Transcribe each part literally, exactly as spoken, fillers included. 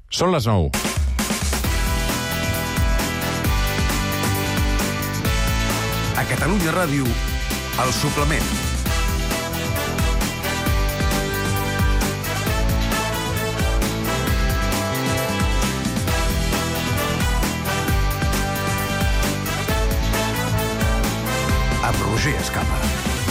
Són les nou. A Catalunya Ràdio, El Suplement. Amb Roger Escapa.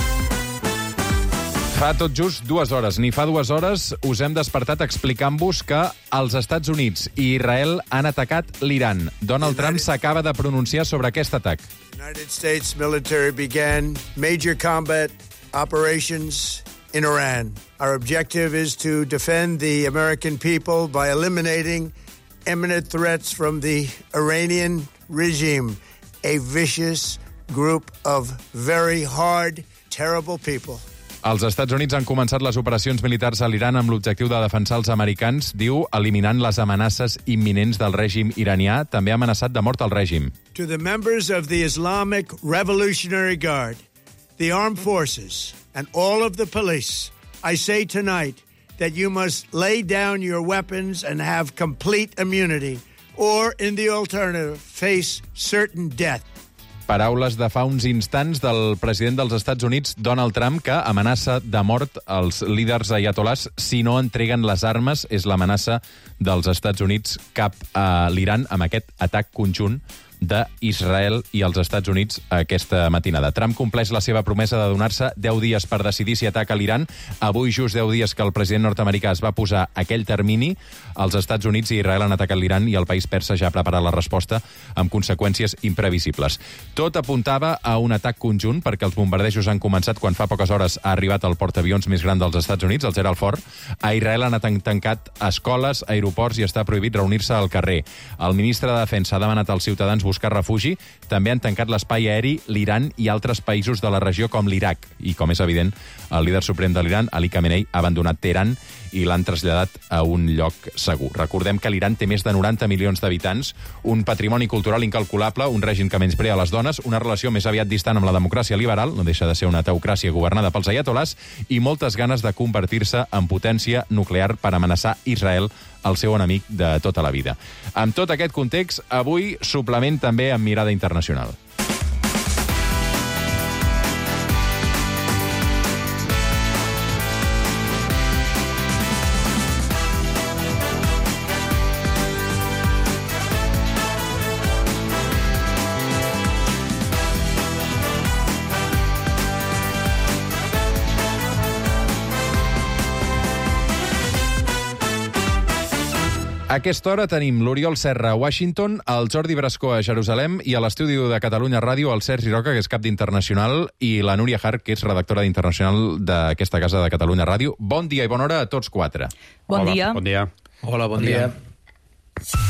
Fa tot just dues hores, ni fa dues hores, us hem despertat explicant-vos que els Estats Units i Israel han atacat l'Iran. Donald Trump s'acaba de pronunciar sobre aquest atac. The United States military began major combat operations in Iran. Our objective is to defend the American people by eliminating imminent threats from the Iranian regime, a vicious group of very hard, terrible people. Els Estats Units han començat les operacions militars a l'Iran amb l'objectiu de defensar els americans, diu, eliminant les amenaces imminents del règim iranià. També ha amenaçat de mort al règim. To the members of the Islamic Revolutionary Guard, the armed forces, and all of the police, I say tonight that you must lay down your weapons and have complete immunity, or, in the alternative, face certain death. Paraules de fa uns instants del president dels Estats Units, Donald Trump, que amenaça de mort els líders ayatolars si no entreguen les armes. És l'amenaça dels Estats Units cap a l'Iran amb aquest atac conjunt d'Israel i els Estats Units aquesta matinada. Trump compleix la seva promesa de donar-se deu dies per decidir si ataca l'Iran. Avui, just deu dies que el president nord-americà es va posar aquell termini, els Estats Units i Israel han atacat l'Iran i el país persa ja ha preparat la resposta amb conseqüències imprevisibles. Tot apuntava a un atac conjunt perquè els bombardejos han començat quan fa poques hores ha arribat el portaavions més gran dels Estats Units, el Gerald Ford. A Israel han tancat escoles, aeroports i està prohibit reunir-se al carrer. El ministre de Defensa ha demanat als ciutadans buscar refugi. També han tancat l'espai aeri l'Iran i altres països de la regió com l'Iraq. I, com és evident, el líder suprem de l'Iran, Ali Khamenei, ha abandonat Teheran i l'han traslladat a un lloc segur. Recordem que l'Iran té més de noranta milions d'habitants, un patrimoni cultural incalculable, un règim que menysprea les dones, una relació més aviat distant amb la democràcia liberal, no deixa de ser una teocràcia governada pels ayatolars, i moltes ganes de convertir-se en potència nuclear per amenaçar Israel, el seu enemic de tota la vida. Amb tot aquest context, avui suplement també amb mirada internacional. A aquesta hora tenim l'Oriol Serra a Washington, el Jordi Brascó a Jerusalem i a l'estudi de Catalunya Ràdio el Sergi Roca, que és cap d'Internacional, i la Núria Hart, que és redactora d'Internacional d'aquesta casa de Catalunya Ràdio. Bon dia i bona hora a tots quatre. Bon Hola. dia. Bon dia. Hola, bon, bon dia. dia.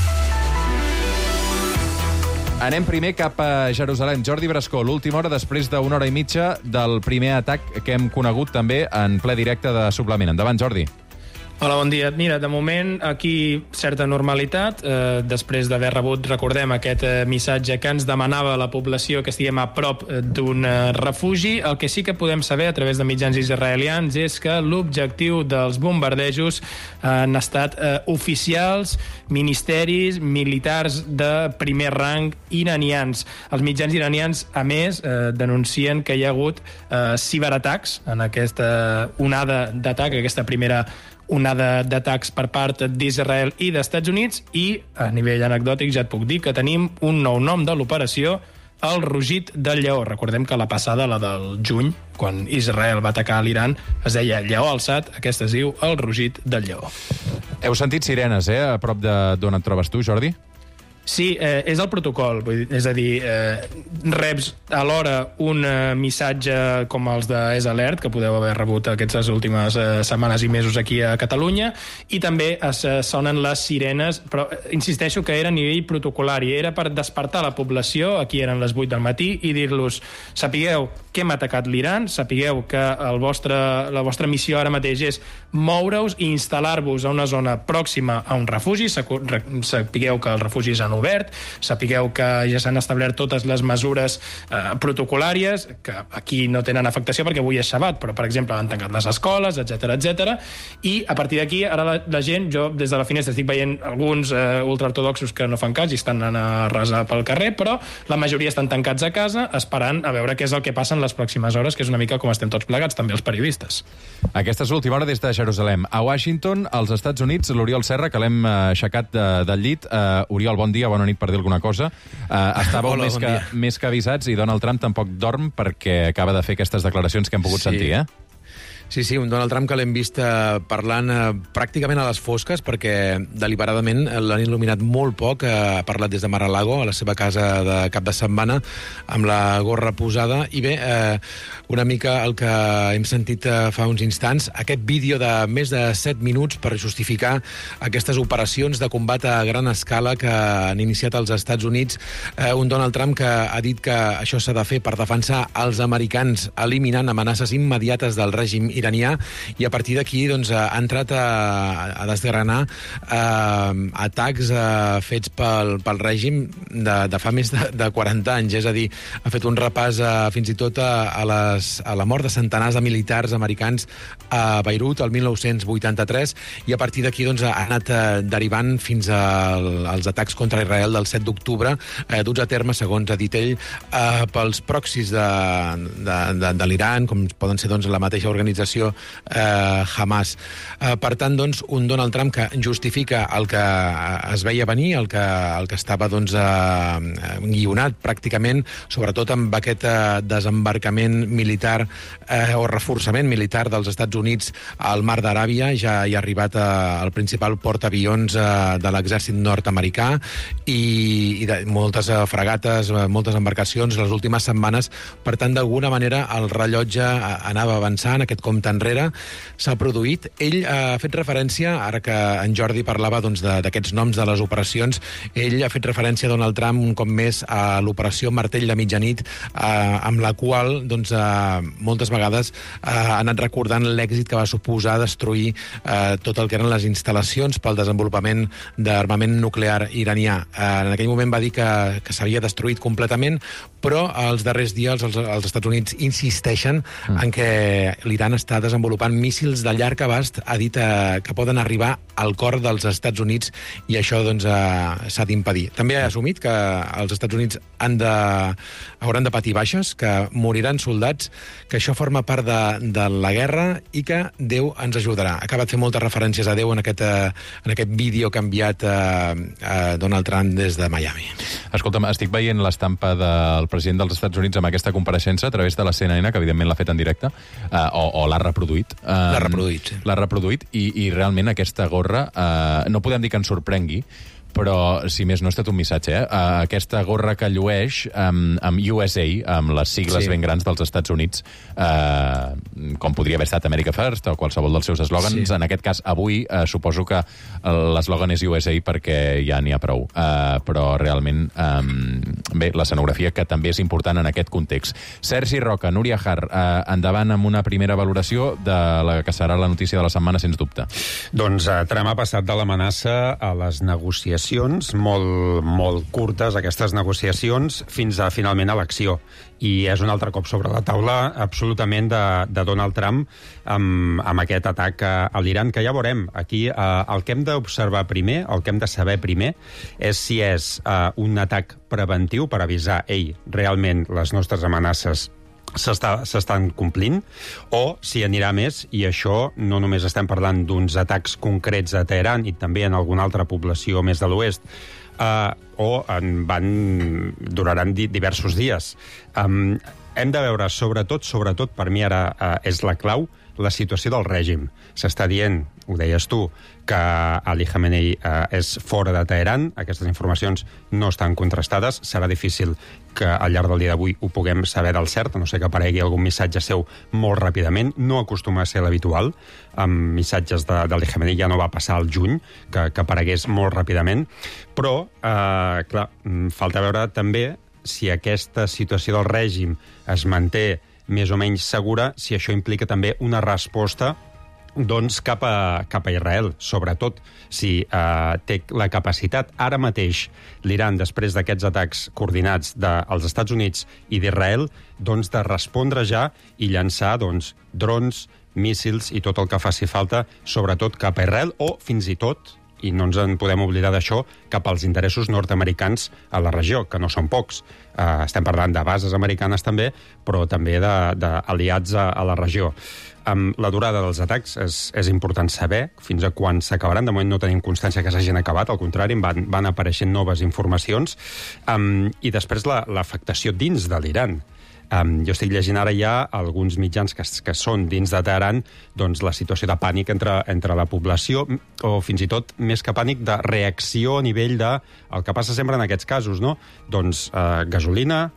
Anem primer cap a Jerusalem. Jordi Brascó, l'última hora després d'una hora i mitja del primer atac que hem conegut també en ple directe de Suplement. Endavant, Jordi. Hola, bon dia. Mira, de moment aquí certa normalitat, eh, després d'haver rebut, recordem, aquest eh, missatge que ens demanava la població que estiguem a prop eh, d'un eh, refugi. El que sí que podem saber a través de mitjans israelians és que l'objectiu dels bombardejos eh, han estat eh, oficials, ministeris, militars de primer rang iranians. Els mitjans iranians, a més, eh, denuncien que hi ha hagut eh, ciberatacs en aquesta onada d'atac, aquesta primera onada d'atacs per part d'Israel i d'Estats Units, i a nivell anecdòtic ja et puc dir que tenim un nou nom de l'operació, el rugit del lleó. Recordem que la passada, la del juny, quan Israel va atacar l'Iran, es deia lleó alçat, aquesta es diu el rugit del lleó. Heu sentit sirenes, eh, a prop d'on et trobes tu, Jordi? Sí, eh, és el protocol, vull dir, és a dir, eh, reps alhora un eh, missatge com els de Es Alert, que podeu haver rebut aquestes últimes eh, setmanes i mesos aquí a Catalunya, i també es eh, sonen les sirenes, però eh, insisteixo que era a nivell protocolari, era per despertar la població, aquí eren les vuit del matí, i dir-los, sapigueu que hem atacat l'Iran, sapigueu que el vostre, la vostra missió ara mateix és moure-us i instal·lar-vos a una zona pròxima a un refugi, sapigueu que el refugi és en obert. Sapigueu que ja s'han establert totes les mesures eh, protocolàries, que aquí no tenen afectació perquè avui és sabat, però, per exemple, han tancat les escoles, etcètera, etcètera. I a partir d'aquí, ara la, la gent, jo des de la finestra estic veient alguns eh, ultraortodoxos que no fan cas i estan anant a resar pel carrer, però la majoria estan tancats a casa esperant a veure què és el que passa en les pròximes hores, que és una mica com estem tots plegats, també els periodistes. Aquesta és l'última hora des de Jerusalem. A Washington, als Estats Units, l'Oriol Serra, que l'hem aixecat de, del llit. Uh, Oriol, bon dia, bona nit per dir alguna cosa. Uh, estàveu Hola, més, bon que, dia. més que avisats i Donald Trump tampoc dorm perquè acaba de fer aquestes declaracions que hem pogut Sí. sentir, eh? Sí, sí, un Donald Trump que l'hem vist eh, parlant eh, pràcticament a les fosques, perquè deliberadament l'han il·luminat molt poc. Eh, ha parlat des de Mar-a-Lago, a la seva casa de cap de setmana, amb la gorra posada. I bé, eh, una mica el que hem sentit eh, fa uns instants, aquest vídeo de més de set minuts per justificar aquestes operacions de combat a gran escala que han iniciat als Estats Units. Eh, un Donald Trump que ha dit que això s'ha de fer per defensar els americans, eliminant amenaces immediates del règim iranià, i a partir d'aquí doncs, ha entrat a, a desgranar eh, atacs eh, fets pel, pel règim de, de fa més de, de quaranta anys. És a dir, ha fet un repàs eh, fins i tot a, a, les, a la mort de centenars de militars americans a Beirut el mil nou-cents vuitanta-tres, i a partir d'aquí doncs, ha anat eh, derivant fins al, als atacs contra Israel del set d'octubre, eh, duts a terme, segons ha dit ell, eh, pels proxys de, de, de, de l'Iran, com poden ser doncs, la mateixa organització eh, Hamas. Eh, per tant, doncs, un Donald Trump que justifica el que es veia venir, el que, el que estava doncs, eh, guionat pràcticament, sobretot amb aquest eh, desembarcament militar eh, o reforçament militar dels Estats Units al Mar d'Aràbia. Ja hi ha arribat eh, el principal portaavions eh, de l'exèrcit nord-americà i, i de, moltes eh, fregates, eh, moltes embarcacions les últimes setmanes. Per tant, d'alguna manera, el rellotge anava avançant, aquest compte enrere s'ha produït. Ell ha fet referència, ara que en Jordi parlava doncs, d'aquests noms de les operacions, ell ha fet referència a Donald Trump un cop més a l'operació Martell de Mitjanit, eh, amb la qual doncs, eh, moltes vegades eh, ha anat recordant l'èxit que va suposar destruir eh, tot el que eren les instal·lacions pel desenvolupament d'armament nuclear iranià. Eh, en aquell moment va dir que, que s'havia destruït completament, però els darrers dies els, els Estats Units insisteixen mm. en que l'Iran està desenvolupant míssils de llarg abast. Ha dit eh, que poden arribar al cor dels Estats Units i això doncs, eh, s'ha d'impedir. També ha assumit que els Estats Units han de, hauran de patir baixes, que moriran soldats, que això forma part de, de la guerra i que Déu ens ajudarà. Ha acabat fent moltes referències a Déu en aquest, eh, en aquest vídeo que ha enviat eh, a Donald Trump des de Miami. Escolta'm, estic veient l'estampa del president dels Estats Units amb aquesta compareixença a través de la C N N, que evidentment l'ha fet en directe, eh, o, o l'ha reproduït. Eh, L'ha reproduït, sí. L'ha reproduït, i, i realment aquesta gorra, eh, no podem dir que ens sorprengui, però, si més no, ha estat un missatge, eh? Uh, aquesta gorra que llueix um, amb U S A, amb les sigles Sí. ben grans dels Estats Units, uh, com podria haver estat America First o qualsevol dels seus eslògans. Sí. En aquest cas, avui, uh, suposo que l'eslògan és U S A perquè ja n'hi ha prou. Uh, però, realment, um, bé, l'escenografia, que també és important en aquest context. Sergi Roca, Núria Har, uh, endavant amb una primera valoració de la que serà la notícia de la setmana, sens dubte. Doncs uh, Trump ha passat de l'amenaça a les negociacions, molt, molt curtes, aquestes negociacions, fins a finalment a l'acció. I és un altre cop sobre la taula absolutament de, de Donald Trump amb, amb aquest atac a, a l'Iran, que ja veurem. Aquí eh, el que hem d'observar primer, el que hem de saber primer, és si és eh, un atac preventiu per avisar, ei, realment les nostres amenaces s'estan complint, o si anirà més, i això no només estem parlant d'uns atacs concrets a Teheran i també en alguna altra població més de l'oest, uh, o en van duraran di diversos dies. Um, hem de veure, sobretot, sobretot, per mi ara uh, és la clau, la situació del règim. S'està dient, ho deies tu, que Ali Khamenei eh, és fora de Teheran. Aquestes informacions no estan contrastades. Serà difícil que al llarg del dia d'avui ho puguem saber del cert, a no ser que aparegui algun missatge seu molt ràpidament. No acostuma a ser l'habitual. Amb missatges d'Ali Khamenei ja no va passar al juny, que, que aparegués molt ràpidament. Però, eh, clar, falta veure també si aquesta situació del règim es manté més o menys segura, si això implica també una resposta doncs cap a, cap a Israel, sobretot si eh, té la capacitat ara mateix l'Iran, després d'aquests atacs coordinats dels Estats Units i d'Israel, doncs de respondre ja i llançar doncs, drons, míssils i tot el que faci falta, sobretot cap a Israel o fins i tot, i no ens en podem oblidar d'això, cap als interessos nord-americans a la regió, que no són pocs. Uh, estem parlant de bases americanes també, però també d'aliats a, a la regió. Um, la durada dels atacs és, és important saber fins a quan s'acabaran. De moment no tenim constància que s'hagin acabat, al contrari, van, van apareixent noves informacions. Um, I després l'afectació la, dins de l'Iran. Um, jo estic llegint ara ja alguns mitjans que, que són dins de Teheran, doncs la situació de pànic entre, entre la població, o fins i tot, més que pànic, de reacció a nivell de... El que passa sempre en aquests casos, no? Doncs uh, gasolina,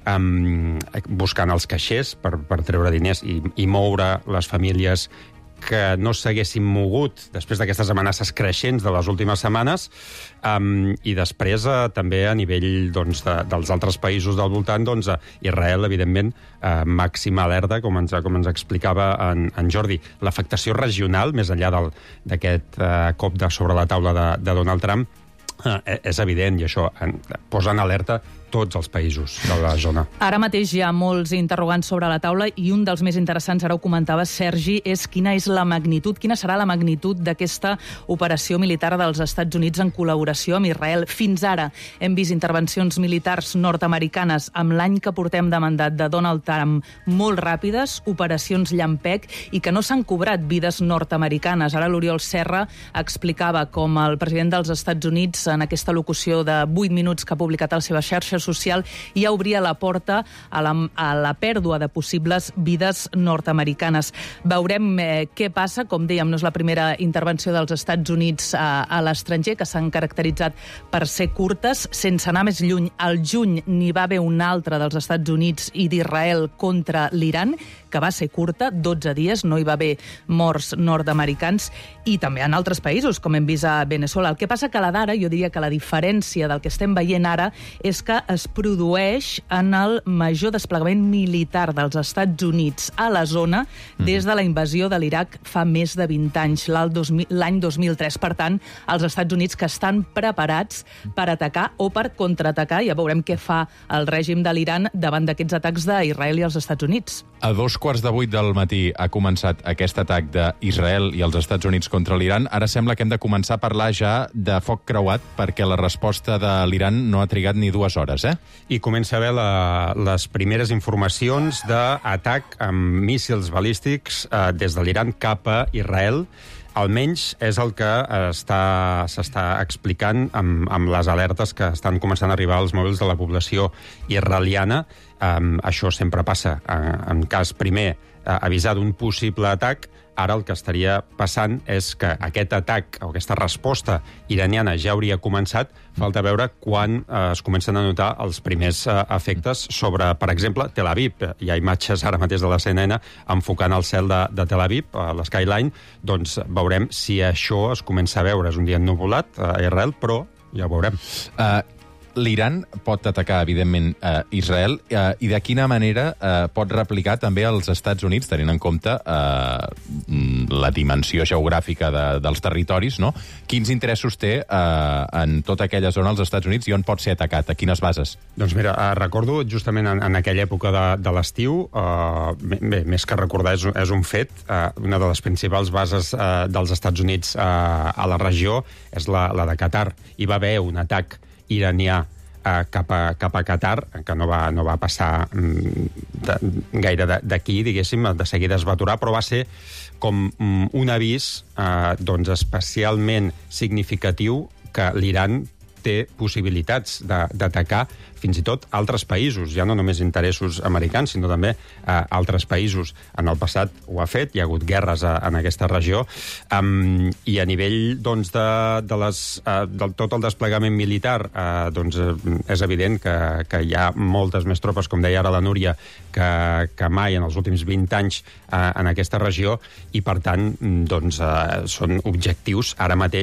um, buscant els caixers per, per treure diners i, i moure les famílies que no s'haguessin mogut després d'aquestes amenaces creixents de les últimes setmanes, um, i després uh, també a nivell doncs, de, dels altres països del voltant, doncs, uh, Israel, evidentment, uh, màxima alerta, com ens, com ens explicava en, en Jordi. L'afectació regional, més enllà d'aquest uh, cop de sobre la taula de, de Donald Trump, uh, és evident, i això en, posa en alerta tots els països de la zona. Ara mateix hi ha molts interrogants sobre la taula i un dels més interessants, ara ho comentava Sergi, és quina és la magnitud, quina serà la magnitud d'aquesta operació militar dels Estats Units en col·laboració amb Israel. Fins ara hem vist intervencions militars nord-americanes amb l'any que portem de mandat de Donald Trump molt ràpides, operacions llampec, i que no s'han cobrat vides nord-americanes. Ara l'Oriol Serra explicava com el president dels Estats Units, en aquesta locució de vuit minuts que ha publicat a la seva xarxa social, ja obria la porta a la, a la pèrdua de possibles vides nord-americanes. Veurem eh, què passa. Com dèiem, no és la primera intervenció dels Estats Units a, a l'estranger, que s'han caracteritzat per ser curtes. Sense anar més lluny, al juny n'hi va haver una altra dels Estats Units i d'Israel contra l'Iran, que va ser curta, dotze dies, no hi va haver morts nord-americans, i també en altres països, com hem vist a Venezuela. El que passa que la d'ara, jo diria que la diferència del que estem veient ara és que es produeix en el major desplegament militar dels Estats Units a la zona des de la invasió de l'Iraq fa més de vint anys, l'any dos mil tres. Per tant, els Estats Units que estan preparats per atacar o per contraatacar. Ja veurem què fa el règim de l'Iran davant d'aquests atacs d'Israel i els Estats Units. A dos quarts de vuit del matí ha començat aquest atac d'Israel i els Estats Units contra l'Iran. Ara sembla que hem de començar a parlar ja de foc creuat, perquè la resposta de l'Iran no ha trigat ni dues hores, eh? I comença a haver la, les primeres informacions d'atac amb míssils balístics eh, des de l'Iran cap a Israel. Almenys és el que està, s'està explicant amb, amb les alertes que estan començant a arribar als mòbils de la població israeliana. Um, això sempre passa. Uh, en cas, primer, uh, avisar d'un possible atac. Ara el que estaria passant és que aquest atac o aquesta resposta iraniana ja hauria començat. Falta veure quan eh, es comencen a notar els primers eh, efectes sobre, per exemple, Tel Aviv. Hi ha imatges ara mateix de la C N N enfocant el cel de, de Tel Aviv, a l'Skyline. Doncs veurem si això es comença a veure. És un dia ennuvolat a Israel, però ja ho veurem. Uh... L'Iran pot atacar, evidentment, eh, Israel, eh, i de quina manera eh, pot replicar també als Estats Units, tenint en compte eh, la dimensió geogràfica de, dels territoris, no? Quins interessos té eh, en tota aquella zona als Estats Units i on pot ser atacat? A quines bases? Doncs mira, eh, recordo justament en, en aquella època de, de l'estiu, eh, bé, més que recordar, és, és un fet, eh, una de les principals bases eh, dels Estats Units eh, a la regió és la, la de Qatar. Hi va haver un atac iranià eh, cap, a, cap a Qatar, que no va, no va passar mm, de, gaire d'aquí, diguéssim, de seguida es va aturar, però va ser com mm, un avís eh, doncs especialment significatiu que l'Iran té possibilitats d'atacar fins i tot altres països, ja no només interessos americans, sinó també eh, altres països. En el passat ho ha fet, hi ha hagut guerres a, en aquesta regió, um, i a nivell doncs, de, de, les, uh, de tot el desplegament militar, uh, doncs, és evident que, que hi ha moltes més tropes, com deia ara la Núria, que, que mai en els últims vint anys uh, en aquesta regió, i per tant doncs, uh, són objectius ara mateix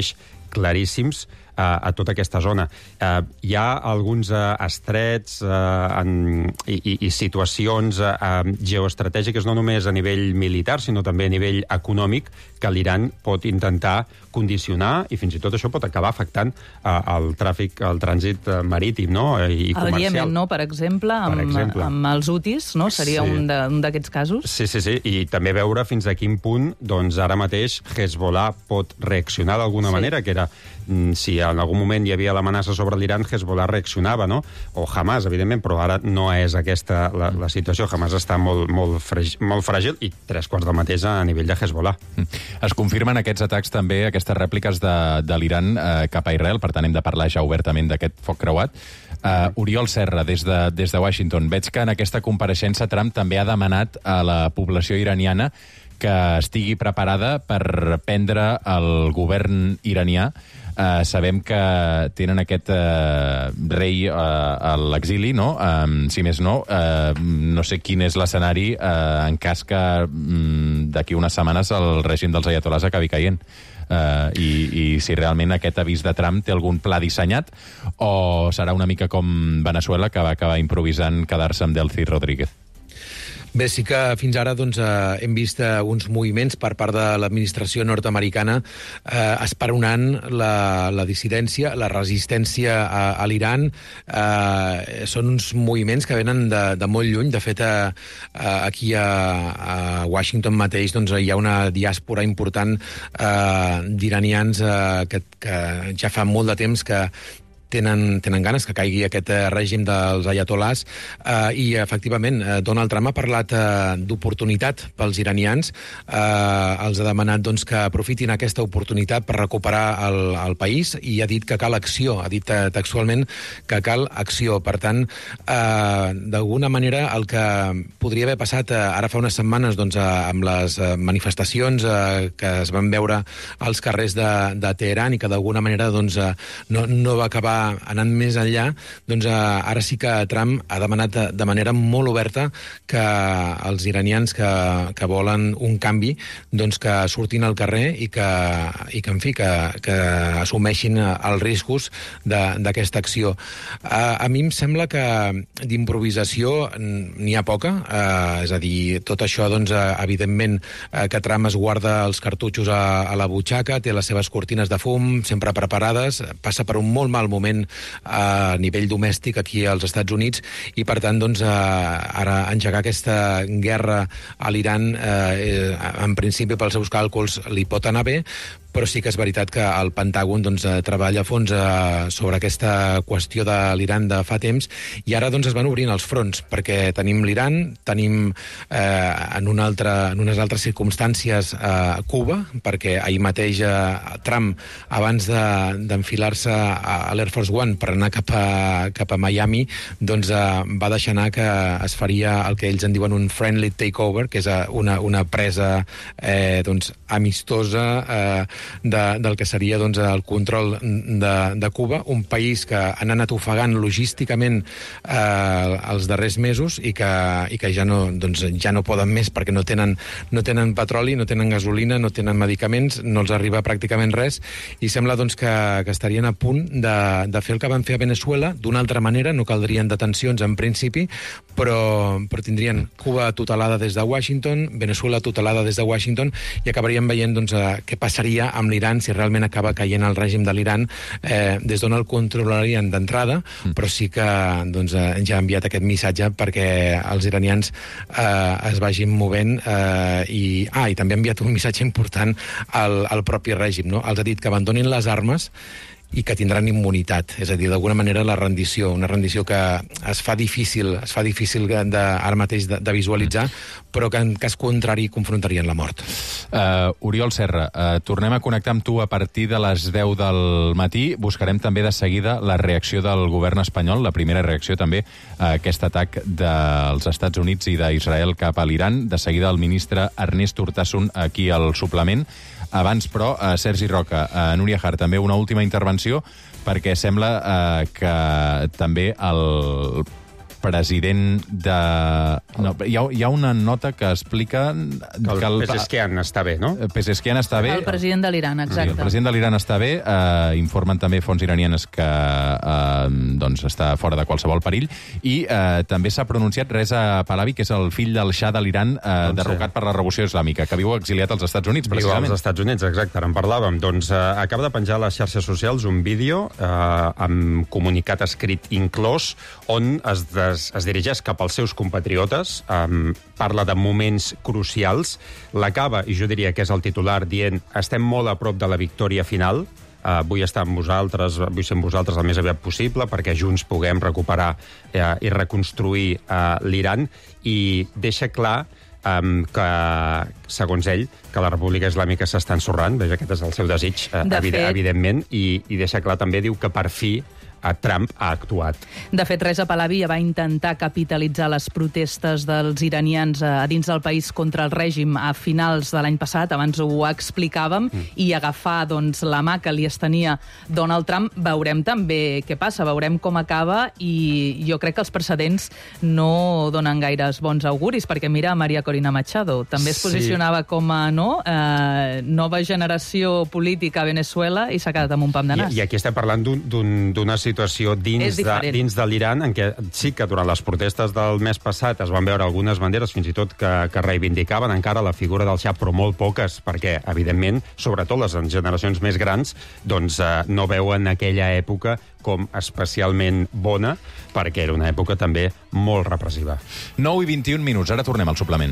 claríssims a, a tota aquesta zona. Uh, hi ha alguns uh, estrets uh, en, i, i, i situacions uh, geoestratègiques, no només a nivell militar, sinó també a nivell econòmic, que l'Iran pot intentar condicionar, i fins i tot això pot acabar afectant uh, el tràfic, el trànsit uh, marítim, no? I, i el comercial. Iemen, no?, per exemple, amb, per exemple. amb els hutis, no? Seria sí. un d'aquests casos? Sí, sí, sí, i també veure fins a quin punt, doncs ara mateix, Hezbollah pot reaccionar d'alguna sí. manera, que era, si en algun moment hi havia l'amenaça sobre l'Iran, Hezbollah reaccionava, no? O Hamas, evidentment, però ara no és aquesta la, la situació. Hamas està molt, molt, fràgil, molt fràgil i tres quarts del mateix a nivell de Hezbollah. Es confirmen aquests atacs també, aquestes rèpliques de, de l'Iran eh, cap a Israel, per tant hem de parlar ja obertament d'aquest foc creuat. Uh, Oriol Serra, des de, des de Washington. Veig que en aquesta compareixença Trump també ha demanat a la població iraniana que estigui preparada per prendre el govern iranià. Uh, sabem que tenen aquest uh, rei uh, a l'exili, no? Um, si més no, uh, no sé quin és l'escenari uh, en cas que um, d'aquí unes setmanes el règim dels ayatolás acabi caient. Uh, i, i si realment aquest avís de Trump té algun pla dissenyat o serà una mica com Venezuela, que va acabar improvisant quedar-se amb Delcy Rodríguez. Bé, sí que fins ara doncs, eh, hem vist eh, uns moviments per part de l'administració nord-americana eh, esperonant la, la dissidència, la resistència a, a l'Iran. Eh, són uns moviments que venen de, de molt lluny. De fet, eh, aquí a, a Washington mateix doncs, hi ha una diàspora important eh, d'iranians eh, que, que ja fa molt de temps que Tenen, tenen ganes que caigui aquest eh, règim dels ayatolás eh, i, efectivament, eh, Donald Trump ha parlat eh, d'oportunitat pels iranians. Eh, els ha demanat doncs, que aprofitin aquesta oportunitat per recuperar el, el país i ha dit que cal acció, ha dit eh, textualment que cal acció. Per tant, eh, d'alguna manera, el que podria haver passat eh, ara fa unes setmanes doncs, eh, amb les eh, manifestacions eh, que es van veure als carrers de, de Teheran i que d'alguna manera doncs, eh, no, no va acabar anant més enllà, doncs eh, ara sí que Trump ha demanat de manera molt oberta que els iranians que, que volen un canvi doncs que surtin al carrer i que, i que en fi, que, que assumeixin els riscos d'aquesta acció. A, a mi em sembla que d'improvisació n'hi ha poca, eh, és a dir, tot això, doncs, evidentment, eh, que Trump es guarda els cartutxos a, a la butxaca, té les seves cortines de fum sempre preparades, passa per un molt mal moment a nivell domèstic aquí als Estats Units i, per tant, doncs, ara engegar aquesta guerra a l'Iran eh, en principi pels seus càlculs li pot anar bé, però sí que és veritat que el Pentàgon doncs, treballa a fons eh, sobre aquesta qüestió de l'Iran de fa temps i ara doncs, es van obrint els fronts perquè tenim l'Iran, tenim eh, en, una altra, en unes altres circumstàncies eh, Cuba, perquè ahir mateix eh, Trump, abans d'enfilar-se de, a l'Air Force One per anar cap a, cap a Miami, doncs eh, va deixar anar que es faria el que ells en diuen un friendly takeover, que és una, una presa eh, doncs, amistosa eh, De, del que seria doncs, el control de, de Cuba, un país que han anat ofegant logísticament eh, els darrers mesos i que, i que ja, no, doncs, ja no poden més perquè no tenen, no tenen petroli, no tenen gasolina, no tenen medicaments, no els arriba pràcticament res i sembla doncs, que, que estarien a punt de, de fer el que van fer a Venezuela d'una altra manera, no caldrien detencions en principi, però, però tindrien Cuba tutelada des de Washington, Venezuela tutelada des de Washington i acabarien veient doncs, què passaria amb l'Iran si realment acaba caient el règim de l'Iran, eh, des d'on el controlarien d'entrada, mm. però sí que doncs, eh, ja ha enviat aquest missatge perquè els iranians eh, es vagin movent eh, i, ah, i també ha enviat un missatge important al, al propi règim, no? Els ha dit que abandonin les armes i que tindran immunitat, és a dir, d'alguna manera la rendició, una rendició que es fa difícil, es fa difícil de, ara mateix de, de visualitzar, però que en cas contrari confrontarien la mort. Uh, Oriol Serra, uh, tornem a connectar amb tu a partir de les deu del matí. Buscarem també de seguida la reacció del govern espanyol, la primera reacció també a aquest atac dels Estats Units i d'Israel cap a l'Iran. De seguida el ministre Ernest Urtasun aquí al suplement. Abans, però, uh, Sergi Roca, uh, Núria Hart, també una última intervenció, perquè sembla eh, que també el president de... No, hi, ha, hi ha una nota que explica... Que el, que el Pezeshkian està bé, no? Pezeshkian està bé. El president de l'Iran, exacte. Sí, el president de l'Iran està bé. Eh, informen també fonts iranianes que eh, doncs està fora de qualsevol perill. I eh, també s'ha pronunciat Reza Pahlavi, que és el fill del Shah de l'Iran, eh, doncs derrocat sí. per la Revolució Islàmica, que viu exiliat als Estats Units, precisament. Viu als Estats Units, exacte, ara en parlàvem. Doncs eh, acaba de penjar a les xarxes socials un vídeo eh, amb comunicat escrit inclòs on es, des, es dirigeix cap als seus compatriotes, eh, parla de moments crucials, l'acaba, i jo diria que és el titular, dient estem molt a prop de la victòria final, Uh, vull estar amb vosaltres, vull ser amb vosaltres el més aviat possible perquè junts puguem recuperar uh, i reconstruir uh, l'Iran, i deixa clar um, que, segons ell, que la República Islàmica s'està ensorrant, veja, aquest és el seu desig, uh, de evident, fet... evidentment, i, i deixa clar també, diu que per fi a Trump ha actuat. De fet, Reza Pahlavi ja va intentar capitalitzar les protestes dels iranians a dins del país contra el règim a finals de l'any passat, abans ho explicàvem, mm. i agafar doncs, la mà que li estenia Donald Trump. Veurem també què passa, veurem com acaba, i jo crec que els precedents no donen gaires bons auguris, perquè mira Maria Corina Machado, també es posicionava sí. com a no, eh, nova generació política a Venezuela, i s'ha quedat amb un pam de nas. I, i aquí estem parlant d'una situació situació dins de, dins de l'Iran, en què sí que durant les protestes del mes passat es van veure algunes banderes, fins i tot que, que reivindicaven encara la figura del Shah, però molt poques, perquè, evidentment, sobretot les generacions més grans, doncs eh, no veuen aquella època com especialment bona, perquè era una època també molt repressiva. nou i vint-i-un minuts, ara tornem al suplement.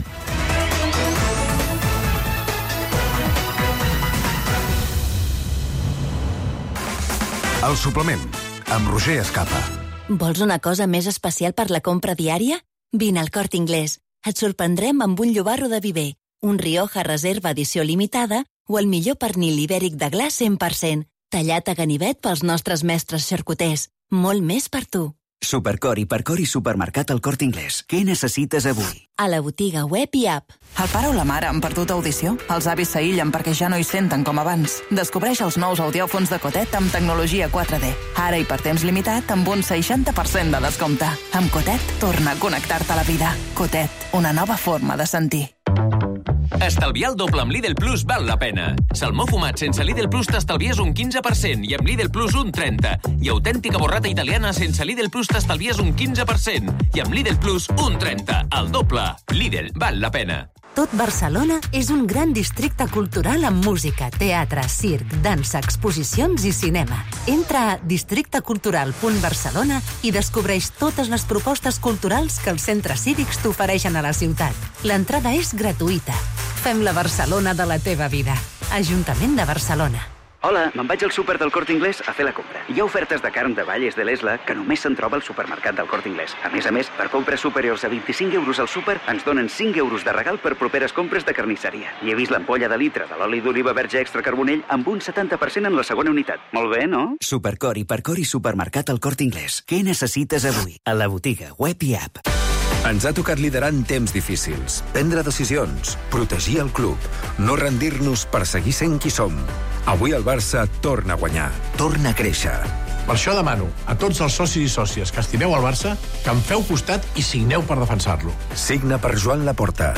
El suplement, amb Roger Escapa. Vols una cosa més especial per la compra diària? Vine al Corte Inglés. Et sorprendrem amb un llobarro de Viver, un Rioja Reserva edició limitada o el millor pernil ibèric de gla cent per cent, tallat a ganivet pels nostres mestres xarcuters. Molt més per tu. Supercor, Hipercor i Supermercat al Corte Inglés. Què necessites avui? A la botiga web i app. El pare o la mare han perdut audició? Els avis s'aïllen perquè ja no hi senten com abans. Descobreix els nous audiòfons de Cotet amb tecnologia quatre D. Ara i per temps limitat amb un seixanta per cent de descompte. Amb Cotet, torna a connectar-te a la vida. Cotet, una nova forma de sentir. Estalviar el doble amb Lidl Plus val la pena. Salmó fumat sense Lidl Plus t'estalvies un quinze per cent i amb Lidl Plus un trenta per cent. I autèntica borrata italiana sense Lidl Plus t'estalvies un quinze per cent i amb Lidl Plus un trenta per cent. El doble. Lidl val la pena. Tot Barcelona és un gran districte cultural amb música, teatre, circ, dansa, exposicions i cinema. Entra a districte cultural punt barcelona i descobreix totes les propostes culturals que els centres cívics t'ofereixen a la ciutat. L'entrada és gratuïta. Fem la Barcelona de la teva vida. Ajuntament de Barcelona. Hola, me'n vaig al súper del Corte Inglés a fer la compra. Hi ha ofertes de carn de Valles de l'Esla que només se'n troba al supermercat del Corte Inglés. A més a més, per compres superiors a vint-i-cinc euros al súper, ens donen cinc euros de regal per properes compres de carnisseria. I he vist l'ampolla de litre de l'oli d'oliva verge extra carbonell amb un setanta per cent en la segona unitat. Molt bé, no? Supercor, Hipercor i Supermercat al Corte Inglés. Què necessites avui? A la botiga web i app. Ens ha tocat liderar en temps difícils, prendre decisions, protegir el club, no rendir-nos per seguir sent qui som. Avui el Barça torna a guanyar, torna a créixer. Per això demano a tots els socis i sòcies que estimeu el Barça que em feu costat i signeu per defensar-lo. Signa per Joan Laporta.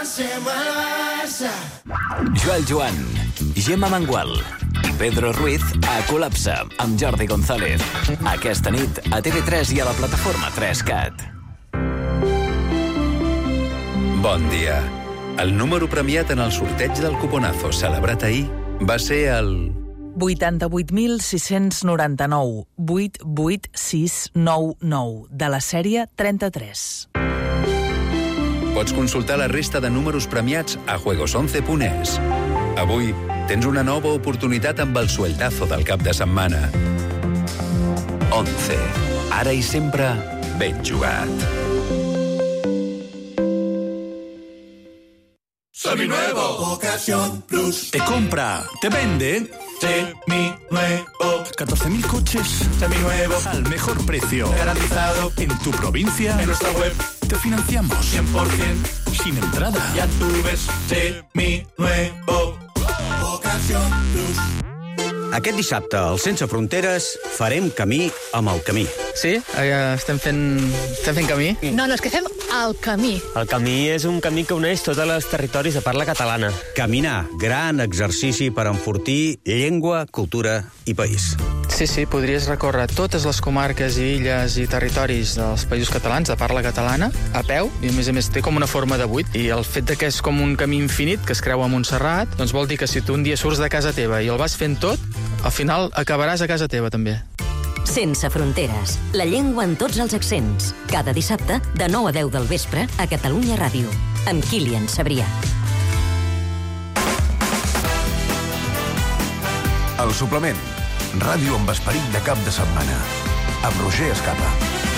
Joel Joan, Gemma Mangual i Pedro Ruiz a Col·lapse amb Jordi González. Aquesta nit a T V tres i a la plataforma tres cat. Bon dia. El número premiat en el sorteig del cuponazo celebrat ahir va ser el... vuitanta-vuit mil sis-cents noranta-nou, vuit vuit sis nou nou, de la sèrie trenta-tres. Pots consultar la resta de números premiats a juegos once punt es. Avui tens una nova oportunitat amb el sueldazo del cap de setmana. once. Ara i sempre, ben jugat. Seminuevo. Ocasión Plus. Te compra, te vende. Seminuevo. catorce mil coches. Seminuevos. Al mejor precio. Garantizado. En tu provincia. En nuestra web. Te financiamos. cien por ciento. Sin entrada. Ya tú ves. Seminuevo. Ocasión Plus. Aquest dissabte, al Sense Fronteres, farem camí amb el camí. Sí? Estem fent, estem fent camí? No, no, és que fem el camí. El camí és un camí que uneix tots els territoris de parla catalana. Caminar, gran exercici per enfortir llengua, cultura i país. Sí, sí, podries recórrer totes les comarques i illes i territoris dels països catalans de parla catalana a peu, i a més a més té com una forma de buit, i el fet de que és com un camí infinit que es creua a Montserrat, doncs vol dir que si tu un dia surts de casa teva i el vas fent tot, al final acabaràs a casa teva també. Sense Fronteres, la llengua en tots els accents. Cada dissabte, de nou a deu del vespre, a Catalunya Ràdio, amb Kilian Sabrià. El suplement. Ràdio amb esperit de cap de setmana. Amb Roger Escapa.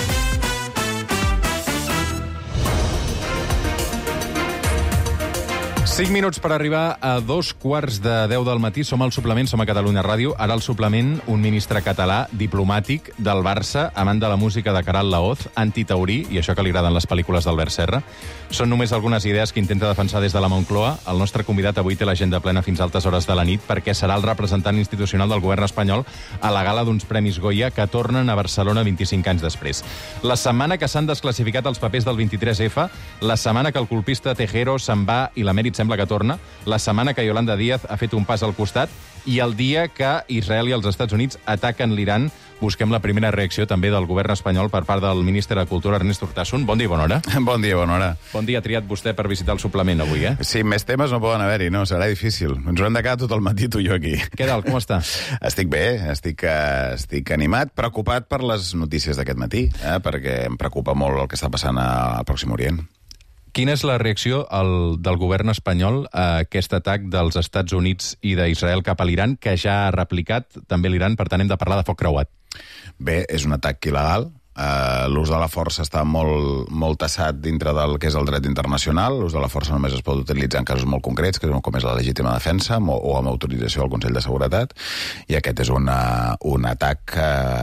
Cinc minuts per arribar a dos quarts de deu del matí. Som al suplement, som a Catalunya Ràdio. Ara al suplement, un ministre català diplomàtic del Barça, amant de la música de Caral Laoz, antitaurí, i això que li agraden les pel·lícules d'Albert Serra. Són només algunes idees que intenta defensar des de la Moncloa. El nostre convidat avui té l'agenda plena fins a altes hores de la nit perquè serà el representant institucional del govern espanyol a la gala d'uns Premis Goya que tornen a Barcelona vint-i-cinc anys després. La setmana que s'han desclassificat els papers del vint-i-tres efa, la setmana que el colpista Tejero se'n va i l'emèrit sembla que torna, la setmana que Yolanda Díaz ha fet un pas al costat i el dia que Israel i els Estats Units ataquen l'Iran. Busquem la primera reacció també del govern espanyol per part del ministre de Cultura, Ernest Urtasun. Bon dia i bona hora. Bon dia i bona hora. Bon dia, triat vostè per visitar el suplement avui, eh? Sí, més temes no poden haver-hi, no? Serà difícil. Ens haurem de quedar tot el matí tu i jo aquí. Què tal, com està? Estic bé, estic, uh, estic animat, preocupat per les notícies d'aquest matí, eh? Perquè em preocupa molt el que està passant al Pròxim Orient. Quina és la reacció el, del govern espanyol a aquest atac dels Estats Units i d'Israel cap a l'Iran, que ja ha replicat també l'Iran, per tant hem de parlar de foc creuat? Bé, és un atac il·legal. Uh, l'ús de la força està molt, molt tassat dintre del que és el dret internacional. L'ús de la força només es pot utilitzar en casos molt concrets, que com és la legítima defensa o, o amb autorització del Consell de Seguretat, i aquest és una, un atac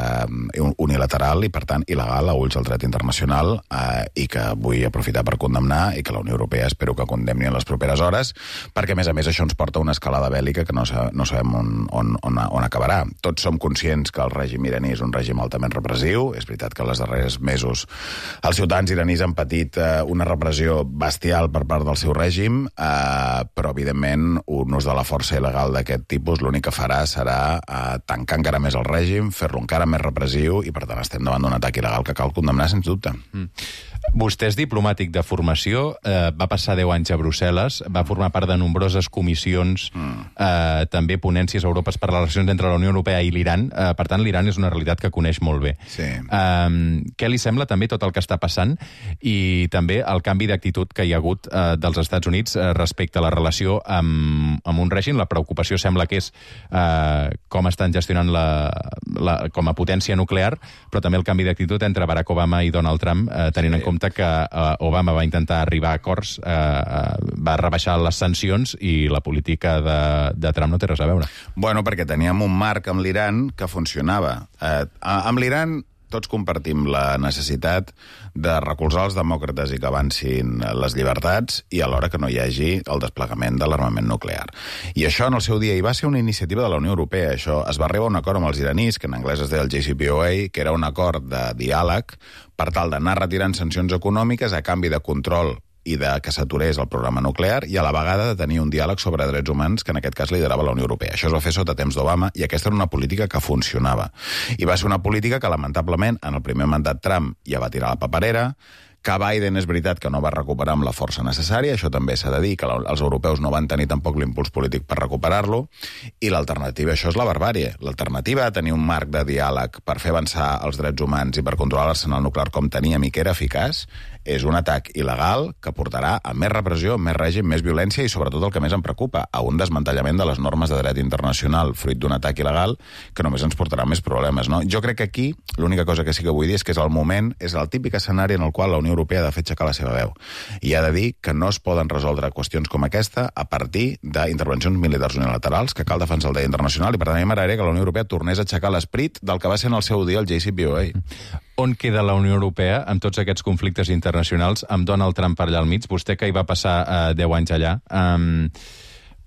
uh, unilateral i, per tant, il·legal a ulls del dret internacional, uh, i que vull aprofitar per condemnar, i que la Unió Europea espero que condemni en les properes hores, perquè, a més a més, això ens porta a una escalada bèl·lica que no, sa, no sabem on, on, on, on acabarà. Tots som conscients que el règim iraní és un règim altament repressiu. És veritat que els darrers mesos els ciutadans iranis han patit eh, una repressió bestial per part del seu règim, eh, però, evidentment, un ús de la força il·legal d'aquest tipus l'únic que farà serà eh, tancar encara més el règim, fer-lo encara més repressiu, i, per tant, estem davant d'un atac il·legal que cal condemnar, sens dubte. Mm. Vostè és diplomàtic de formació, eh, va passar deu anys a Brussel·les, va formar part de nombroses comissions, mm. eh, també ponències a Europa per les relacions entre la Unió Europea i l'Iran. Eh, per tant, l'Iran és una realitat que coneix molt bé. Sí. Eh, què li sembla també tot el que està passant i també el canvi d'actitud que hi ha hagut eh, dels Estats Units eh, respecte a la relació amb, amb un règim? La preocupació sembla que és eh, com estan gestionant la, la, com a potència nuclear, però també el canvi d'actitud entre Barack Obama i Donald Trump, eh, tenint sí. en compte que eh, Obama va intentar arribar a acords, eh, va rebaixar les sancions, i la política de, de Trump no té res a veure. Bueno, perquè teníem un marc amb l'Iran que funcionava. Eh, amb l'Iran tots compartim la necessitat de recolzar els demòcrates i que avancin les llibertats, i alhora que no hi hagi el desplegament de l'armament nuclear. I això en el seu dia hi va ser una iniciativa de la Unió Europea. Això es va arribar a un acord amb els iranis, que en anglès es deia el J C P O A, que era un acord de diàleg per tal d'anar retirant sancions econòmiques a canvi de control i de que s'aturés el programa nuclear, i a la vegada de tenir un diàleg sobre drets humans que en aquest cas liderava la Unió Europea. Això es va fer sota temps d'Obama, i aquesta era una política que funcionava. I va ser una política que, lamentablement, en el primer mandat Trump ja va tirar la paperera, que Biden és veritat que no va recuperar amb la força necessària, això també s'ha de dir, que els europeus no van tenir tampoc l'impuls polític per recuperar-lo, i l'alternativa a això és la barbàrie. L'alternativa a tenir un marc de diàleg per fer avançar els drets humans i per controlar l'arsenal nuclear com teníem i que era eficaç, és un atac il·legal que portarà a més repressió, més règim, més violència, i sobretot el que més em preocupa, a un desmantellament de les normes de dret internacional fruit d'un atac il·legal que només ens portarà més problemes, no? Jo crec que aquí l'única cosa que sí que vull dir és que és el moment, és el típic escenari en el qual la Unió Europea ha de fer aixecar la seva veu. I ha de dir que no es poden resoldre qüestions com aquesta a partir d'intervencions militars unilaterals, que cal defensar el dret internacional, i per tant a mi m'agradaria que la Unió Europea tornés a aixecar l'esperit del que va ser en el seu dia el J C P O A. On queda la Unió Europea amb tots aquests conflictes internacionals, amb Donald Trump per allà al mig? Vostè que hi va passar eh, deu anys allà, um,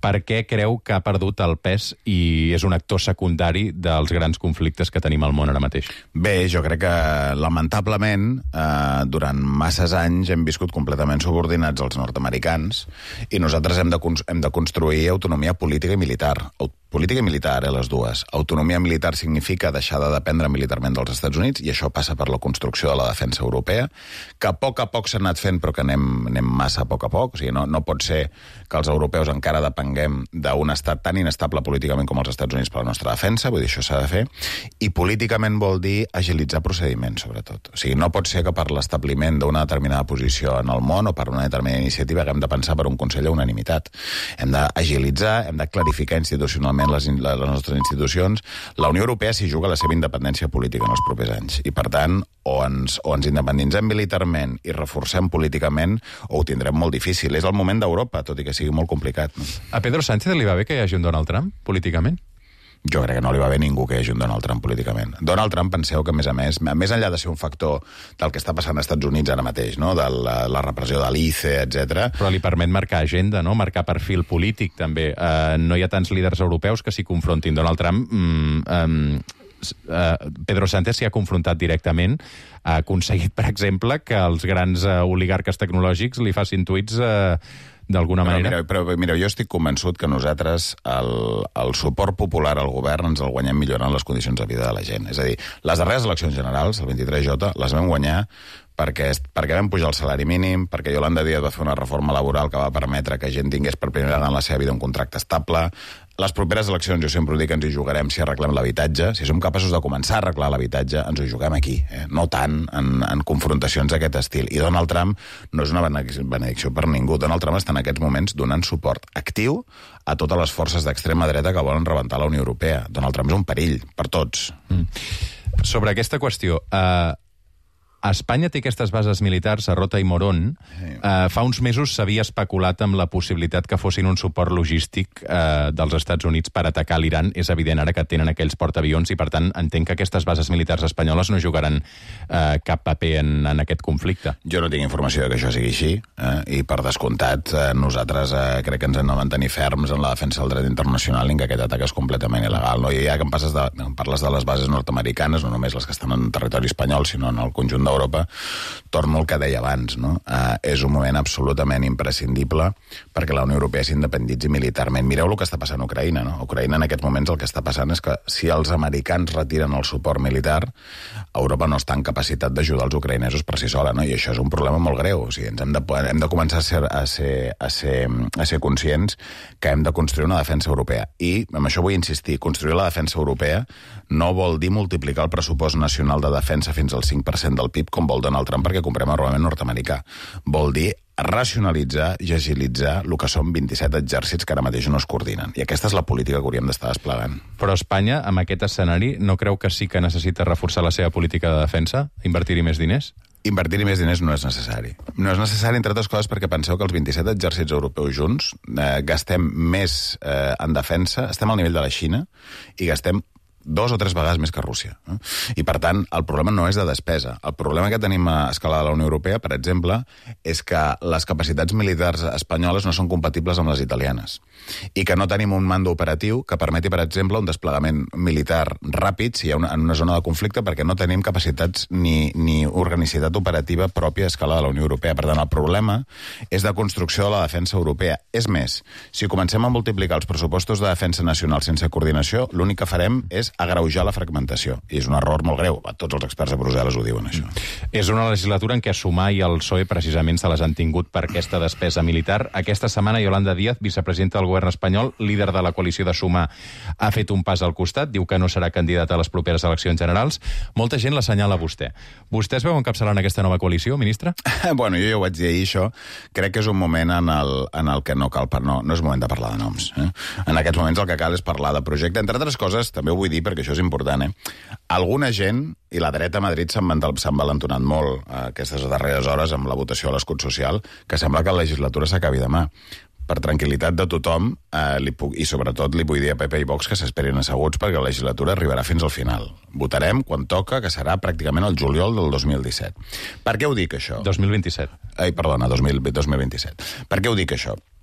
per què creu que ha perdut el pes i és un actor secundari dels grans conflictes que tenim al món ara mateix? Bé, jo crec que, lamentablement, eh, durant masses anys hem viscut completament subordinats als nord-americans i nosaltres hem de, hem de construir autonomia política i militar. Política i militar, eh, les dues. Autonomia militar significa deixar de dependre militarment dels Estats Units i això passa per la construcció de la defensa europea, que a poc a poc s'ha anat fent, però que anem, anem massa a poc a poc. O sigui, no, no pot ser que els europeus encara depenguem d'un estat tan inestable políticament com els Estats Units per la nostra defensa, vull dir, això s'ha de fer. I políticament vol dir agilitzar procediments, sobretot. O sigui, no pot ser que per l'establiment d'una determinada posició en el món o per una determinada iniciativa haguem de pensar per un Consell a unanimitat. Hem d'agilitzar, hem de clarificar institucionalment Les, les nostres institucions. La Unió Europea s'hi juga la seva independència política en els propers anys. I, per tant, o ens, o ens independitzem militarment i reforcem políticament, o ho tindrem molt difícil. És el moment d'Europa, tot i que sigui molt complicat. No? A Pedro Sánchez li va bé que hi hagi un Donald Trump, políticament? Jo crec que no li va bé ningú que hi hagi un Donald Trump políticament. Donald Trump, penseu que, a més a més, més enllà de ser un factor del que està passant als Estats Units ara mateix, no? de la, la repressió de l'I C E, etcètera. Però li permet marcar agenda, no? Marcar perfil polític, també. Uh, no hi ha tants líders europeus que s'hi confrontin. Donald Trump... Mm, um, Uh, Pedro Sánchez s'hi ha confrontat directament, ha aconseguit, per exemple, que els grans uh, oligarques tecnològics li facin tuits uh, d'alguna però, manera. Mira, però mira, jo estic convençut que nosaltres el, el suport popular al govern ens el guanyem millorant les condicions de vida de la gent. És a dir, les darreres eleccions generals, el vint-i-tres J, les vam guanyar perquè, perquè vam pujar el salari mínim, perquè Yolanda Díaz va fer una reforma laboral que va permetre que gent tingués per primera vegada en la seva vida un contracte estable. Les properes eleccions, jo sempre ho dic, ens hi jugarem si arreglem l'habitatge. Si som capaços de començar a arreglar l'habitatge, ens ho juguem aquí, eh? No tant en, en confrontacions d'aquest estil. I Donald Trump no és una benedicció per ningú. Donald Trump està en aquests moments donant suport actiu a totes les forces d'extrema dreta que volen rebentar la Unió Europea. Donald Trump és un perill per tots. Mm. Sobre aquesta qüestió... Uh... Espanya té aquestes bases militars a Rota i Morón. Uh, fa uns mesos s'havia especulat amb la possibilitat que fossin un suport logístic uh, dels Estats Units per atacar l'Iran. És evident ara que tenen aquells portaavions i, per tant, entenc que aquestes bases militars espanyoles no jugaran uh, cap paper en, en aquest conflicte. Jo no tinc informació de que això sigui així, eh? I, per descomptat, eh, nosaltres eh, crec que ens hem de mantenir ferms en la defensa del dret internacional i que aquest atac és completament il·legal. No? I ja que em, passes de, em parles de les bases nord-americanes, no només les que estan en territori espanyol, sinó en el conjunt d'Europa, torno al que deia abans, no? Uh, és un moment absolutament imprescindible perquè la Unió Europea s'independitzi militarment. Mireu el que està passant a Ucraïna, no? A Ucraïna en aquests moments el que està passant és que si els americans retiren el suport militar, Europa no està en capacitat d'ajudar els ucraïnesos per si sola, no? I això és un problema molt greu. O sigui, ens hem de, hem de començar a ser, a, ser, a, ser, a ser conscients que hem de construir una defensa europea. I, amb això vull insistir, construir la defensa europea no vol dir multiplicar el pressupost nacional de defensa fins al cinc per cent del P I B com vol Donald Trump perquè comprem armament nord-americà. Vol dir racionalitzar i agilitzar el que són vint-i-set exèrcits que ara mateix no es coordinen. I aquesta és la política que hauríem d'estar desplegant. Però Espanya, amb aquest escenari, no creu que sí que necessita reforçar la seva política de defensa? Invertir-hi més diners? Invertir-hi més diners no és necessari. No és necessari, entre altres coses, perquè penseu que els vint-i-set exèrcits europeus junts eh, gastem més eh, en defensa, estem al nivell de la Xina, i gastem dos o tres vegades més que Rússia. Eh? I, per tant, el problema no és de despesa. El problema que tenim a escala de la Unió Europea, per exemple, és que les capacitats militars espanyoles no són compatibles amb les italianes i que no tenim un mando operatiu que permeti, per exemple, un desplegament militar ràpid si hi ha una, en una zona de conflicte, perquè no tenim capacitats ni, ni organicitat operativa pròpia a escala de la Unió Europea. Per tant, el problema és de construcció de la defensa europea. És més, si comencem a multiplicar els pressupostos de defensa nacional sense coordinació, l'únic que farem és agreujar la fragmentació. I és un error molt greu. Tots els experts de Brussel·les ho diuen, això. És una legislatura en què Sumar i el P S O E precisament se les han tingut per aquesta despesa militar. Aquesta setmana, Yolanda Díaz, vicepresidenta del govern espanyol, líder de la coalició de Sumar, ha fet un pas al costat, diu que no serà candidat a les properes eleccions generals. Molta gent l'assenyala a vostè. Vostè es veu encapçalant aquesta nova coalició, ministre? Bueno, jo ja ho vaig dir ahir, això. Crec que és un moment en el, en el que no cal... No, no és moment de parlar de noms. Eh? En aquests moments el que cal és parlar de projecte. Entre altres coses, també ho vull dir perquè això és important, eh? Alguna gent, i la dreta a Madrid s'han valentonat molt eh, aquestes darreres hores amb la votació a l'escut social, que sembla que la legislatura s'acabi demà. Per tranquil·litat de tothom, eh, li puc, i sobretot li vull dir a P P i Vox que s'esperin asseguts perquè la legislatura arribarà fins al final. Votarem quan toca, que serà pràcticament el juliol del dos mil disset. Per què ho dic, això? dos mil vint-i-set. Ai, perdona, dos mil, dos mil vint-i-set. Per què ho dic, això?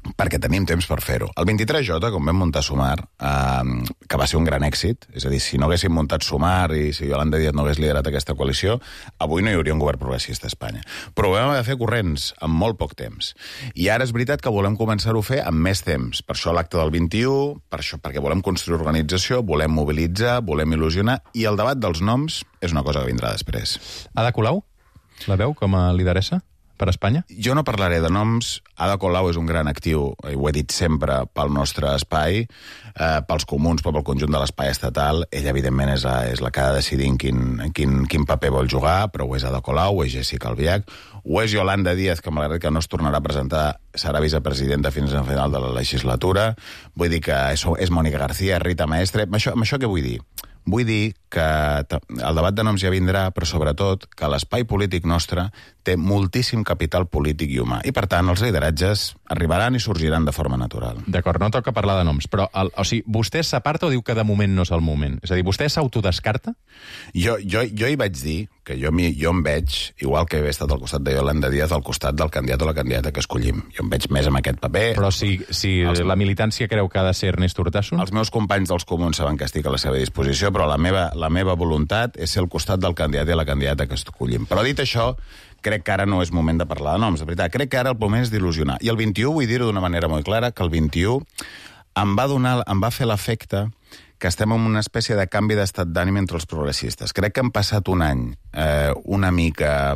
perquè tenim temps per fer-ho. El vint-i-tres jota, com vam muntar Sumar, eh, que va ser un gran èxit, és a dir, si no haguéssim muntat Sumar i si Yolanda Díaz no hagués liderat aquesta coalició, avui no hi hauria un govern progressista a Espanya. Però ho vam haver de fer corrents, amb molt poc temps. I ara és veritat que volem començar-ho a fer amb més temps. Per això l'acte del vint-i-u, per això, perquè volem construir organització, volem mobilitzar, volem il·lusionar, i el debat dels noms és una cosa que vindrà després. Ada Colau, la veu com a lideressa per Espanya? Jo no parlaré de noms. Ada Colau és un gran actiu, i ho he dit sempre, pel nostre espai, eh, pels comuns, però pel conjunt de l'espai estatal. Ella, evidentment, és la, és la que ha de decidir en quin, en quin, quin paper vol jugar, però ho és Ada Colau, ho és Jessica Albiach, ho és Yolanda Díaz, que malgrat que no es tornarà a presentar, serà vicepresidenta fins al final de la legislatura. Vull dir que és, és Mònica García, Rita Maestre. Amb això, amb això què vull dir? Vull dir que el debat de noms ja vindrà, però sobretot que l'espai polític nostre té moltíssim capital polític i humà. I, per tant, els lideratges arribaran i sorgiran de forma natural. D'acord, no toca parlar de noms, però el, o sigui, vostè s'aparta o diu que de moment no és el moment? És a dir, vostè s'autodescarta? Jo, jo, jo hi vaig dir que jo, mi, jo em veig, igual que he estat al costat de Yolanda Díaz, al costat del candidat o la candidata que escollim. Jo em veig més amb aquest paper. Però si, si els... la militància creu que ha de ser Ernest Urtasun? Els meus companys dels comuns saben que estic a la seva disposició, però la meva, la meva voluntat és ser al costat del candidat i la candidata que escollim. Però dit això, crec que ara no és moment de parlar de noms, de veritat. Crec que ara el moment és d'il·lusionar. I el vint-i-u, vull dir-ho d'una manera molt clara, que el vint-i-u em va, donar, em va fer l'efecte que estem en una espècie de canvi d'estat d'ànim entre els progressistes. Crec que hem passat un any eh, una mica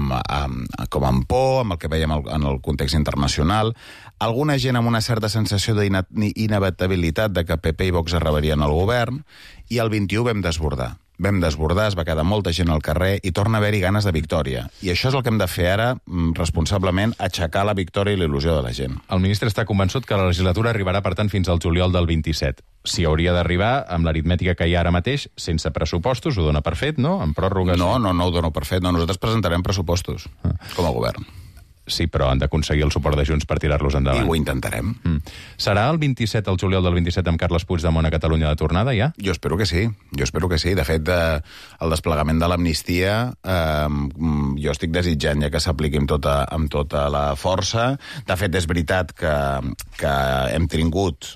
eh, com amb por, amb el que veiem en el context internacional, alguna gent amb una certa sensació d'inevitabilitat de que P P i Vox arrebarien al govern, i el vint-i-u vam desbordar. Vam desbordar, es va quedar molta gent al carrer i torna a haver-hi ganes de victòria. I això és el que hem de fer ara, responsablement, aixecar la victòria i la il·lusió de la gent. El ministre està convençut que la legislatura arribarà, per tant, fins al juliol del vint-i-set. Si hauria d'arribar, amb l'aritmètica que hi ha ara mateix, sense pressupostos, ho dona per fet, no? En pròrrogues... No, no, no ho dono per fet. No, nosaltres presentarem pressupostos, ah. com a govern. Sí, però han d'aconseguir el suport de Junts per tirar-los endavant. I ho intentarem. Mm. Serà el vint-i-set, el juliol del vint-i-set, amb Carles Puigdemont a Catalunya de tornada, ja? Jo espero que sí, jo espero que sí. De fet, eh, el desplegament de l'amnistia, eh, jo estic desitjant ja que s'apliqui amb, tota, amb tota la força. De fet, és veritat que, que hem tingut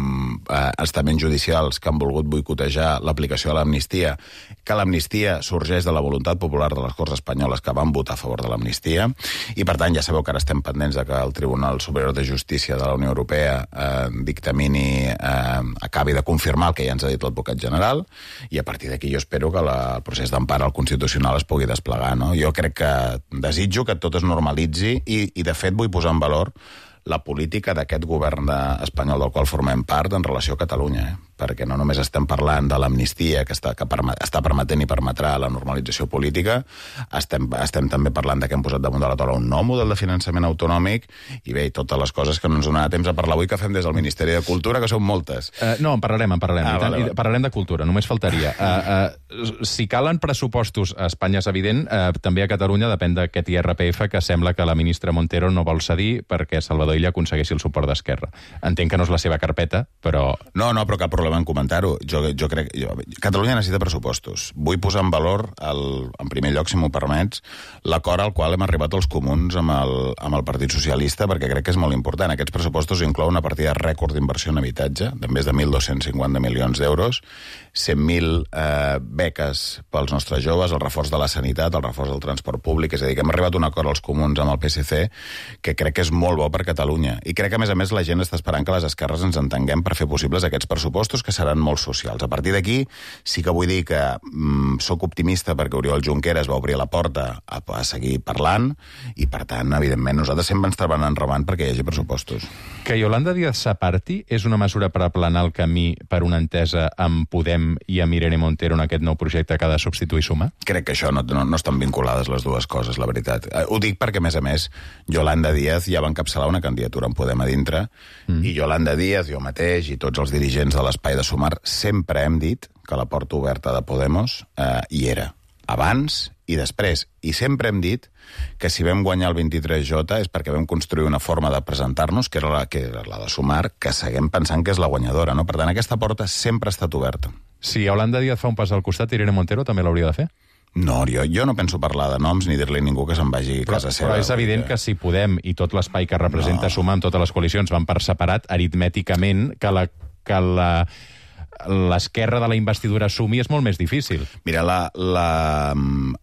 eh, estaments judicials que han volgut boicotejar l'aplicació de l'amnistia, que l'amnistia sorgeix de la voluntat popular de les Corts Espanyoles que van votar a favor de l'amnistia, i per tant ja sabeu que ara estem pendents de que el Tribunal Superior de Justícia de la Unió Europea eh, dictamini, eh, acabi de confirmar el que ja ens ha dit l'advocat general, i a partir d'aquí jo espero que la, el procés d'empara al Constitucional es pugui desplegar. No? Jo crec que desitjo que tot es normalitzi i, i de fet vull posar en valor la política d'aquest govern espanyol del qual formem part en relació a Catalunya, eh? Perquè no només estem parlant de l'amnistia que, està, que permet, està permetent i permetrà la normalització política, estem, estem també parlant de que hem posat damunt de la taula un nou model de finançament autonòmic i bé, totes les coses que no ens donarà temps a parlar avui que fem des del Ministeri de Cultura, que són moltes. Uh, no, en parlarem, en parlarem. Ah, I tant, vale, vale. I parlarem de cultura, només faltaria. Uh, uh, si calen pressupostos a Espanya és evident, uh, també a Catalunya depèn d'aquest I R P F que sembla que la ministra Montero no vol cedir perquè Salvador Illa aconsegueixi el suport d'Esquerra. Entenc que no és la seva carpeta, però... No, no, però cap problema en comentar-ho. Jo, jo crec... Jo, Catalunya necessita pressupostos. Vull posar en valor, el, en primer lloc, si m'ho permets, l'acord al qual hem arribat els comuns amb el, amb el Partit Socialista, perquè crec que és molt important. Aquests pressupostos inclouen una partida rècord d'inversió en habitatge, de més de mil dos-cents cinquanta milions d'euros, cent mil eh, beques pels nostres joves, el reforç de la sanitat, el reforç del transport públic, és a dir, que hem arribat a un acord als comuns amb el P S C que crec que és molt bo per Catalunya. I crec que, a més a més, la gent està esperant que les esquerres ens entenguem per fer possibles aquests pressupostos que seran molt socials. A partir d'aquí, sí que vull dir que mm, sóc optimista perquè Oriol Junqueras va obrir la porta a, a seguir parlant i, per tant, evidentment, nosaltres sempre ens treballem enrobant perquè hi hagi pressupostos. Que Yolanda Díaz s'aparti és una mesura per aplanar el camí per una entesa amb Podem i amb Irene Montero en aquest nou projecte que ha de substituir Sumar? Crec que això no, no, no estan vinculades les dues coses, la veritat. Eh, ho dic perquè, a més a més, Yolanda Díaz ja va encapçalar una candidatura en Podem a dintre, mm. i Yolanda Díaz, jo mateix i tots els dirigents de l'espai de Sumar sempre hem dit que la porta oberta de Podemos eh, hi era, abans i després. I sempre hem dit que si vam guanyar el vint-i-tres jota és perquè vam construir una forma de presentar-nos, que era la, que era la de Sumar, que seguim pensant que és la guanyadora. No? Per tant, aquesta porta sempre ha estat oberta. Si Yolanda Díaz fa un pas al costat, Irene Montero també l'hauria de fer? No, jo, jo no penso parlar de noms ni dir-li a ningú que se'n vagi a casa seva. Però és evident que si Podem i tot l'espai que representa no. sumar amb totes les coalicions van per separat, aritmèticament, que la que la l'esquerra de la investidura sumi és molt més difícil. Mira, la, la,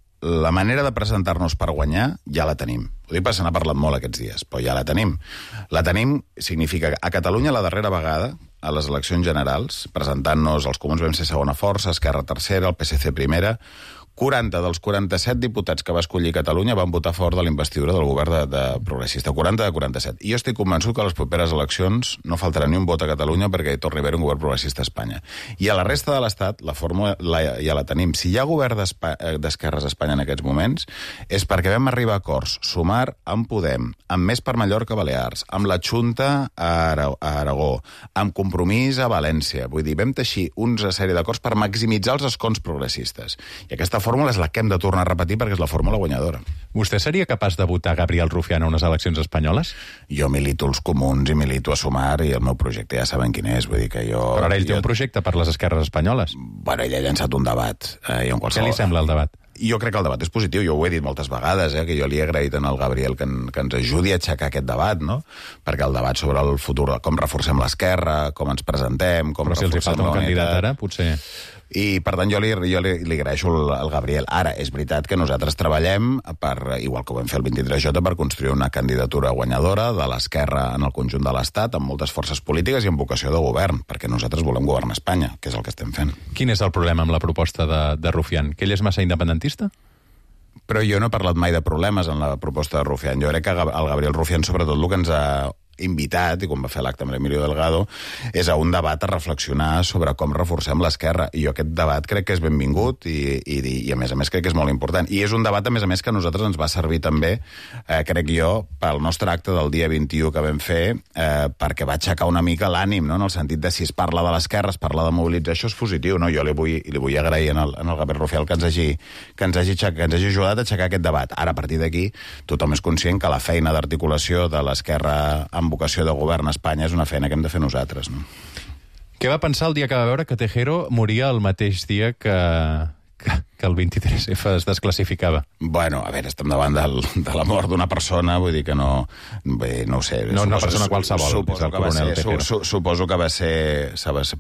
la manera de presentar-nos per guanyar ja la tenim. Ho dic perquè se n'ha parlat molt aquests dies, però ja la tenim. La tenim significa que a Catalunya la darrera vegada, a les eleccions generals, presentant-nos, els comuns vam ser segona força, Esquerra tercera, el P S C primera, quaranta dels quaranta-set diputats que va escollir Catalunya van votar a favor de la investidura del govern de, de progressista. quaranta de quaranta-set. I jo estic convençut que a les properes eleccions no faltarà ni un vot a Catalunya perquè hi torni a haver un govern progressista a Espanya. I a la resta de l'Estat, la fórmula la, ja la tenim. Si hi ha govern d'esquerres a Espanya en aquests moments, és perquè vam arribar a acords, sumar amb Podem, amb Més per Mallorca a Balears, amb la Junta a, Ara, a Aragó, amb Compromís a València. Vull dir, vam teixir una sèrie d'acords per maximitzar els escons progressistes. I aquesta fórmula és la que hem de tornar a repetir perquè és la fórmula guanyadora. Vostè seria capaç de votar Gabriel Rufián a unes eleccions espanyoles? Jo milito els comuns i milito a Sumar i el meu projecte ja saben quin és. Vull dir que jo... Però ara ell té jo... un projecte per les esquerres espanyoles. Bueno, ell ha llançat un debat. Eh, i en qualsevol... Què li sembla el debat? Jo crec que el debat és positiu, jo ho he dit moltes vegades, eh, que jo li he agraït al Gabriel que, en, que ens ajudi a aixecar aquest debat, no? Perquè el debat sobre el futur, com reforcem l'esquerra, com ens presentem, com Però si els hi falta un candidat ara, potser... I, per tant, jo li, jo li, li agraeixo al, al Gabriel. Ara, és veritat que nosaltres treballem, per, igual que ho vam fer el vint-i-tres J, per construir una candidatura guanyadora de l'esquerra en el conjunt de l'Estat, amb moltes forces polítiques i amb vocació de govern, perquè nosaltres volem governar Espanya, que és el que estem fent. Quin és el problema amb la proposta de, de Rufián? Que ell és massa independentista? Però jo no he parlat mai de problemes en la proposta de Rufián. Jo crec que el Gabriel Rufián, sobretot, el que ens ha invitat, i quan va fer l'acte amb l'Emilio Delgado, és a un debat a reflexionar sobre com reforcem l'esquerra. I jo aquest debat crec que és benvingut i, i, i a més a més crec que és molt important. I és un debat, a més a més, que a nosaltres ens va servir també, eh, crec jo, pel nostre acte del dia vint-i-u que vam fer, eh, perquè va aixecar una mica l'ànim, no? En el sentit de si es parla de l'esquerra, es parla de mobilitzar, això és positiu, no? Jo li vull, li vull agrair en el, en el Gabriel Rufián que ens hagi, que ens hagi, que ens hagi ajudat a aixecar aquest debat. Ara, a partir d'aquí, tothom és conscient que la feina d'articulació de l'esquerra amb vocació de govern a Espanya és una feina que hem de fer nosaltres, no? Què va pensar el dia que va veure que Tejero moria el mateix dia que, que, que el vint-i-tres F es desclassificava? Bueno, a veure, estem davant del, de la mort d'una persona, vull dir que no... Bé, no ho sé. No, una persona qualsevol. Suposo que va ser, su, su, suposo que va ser...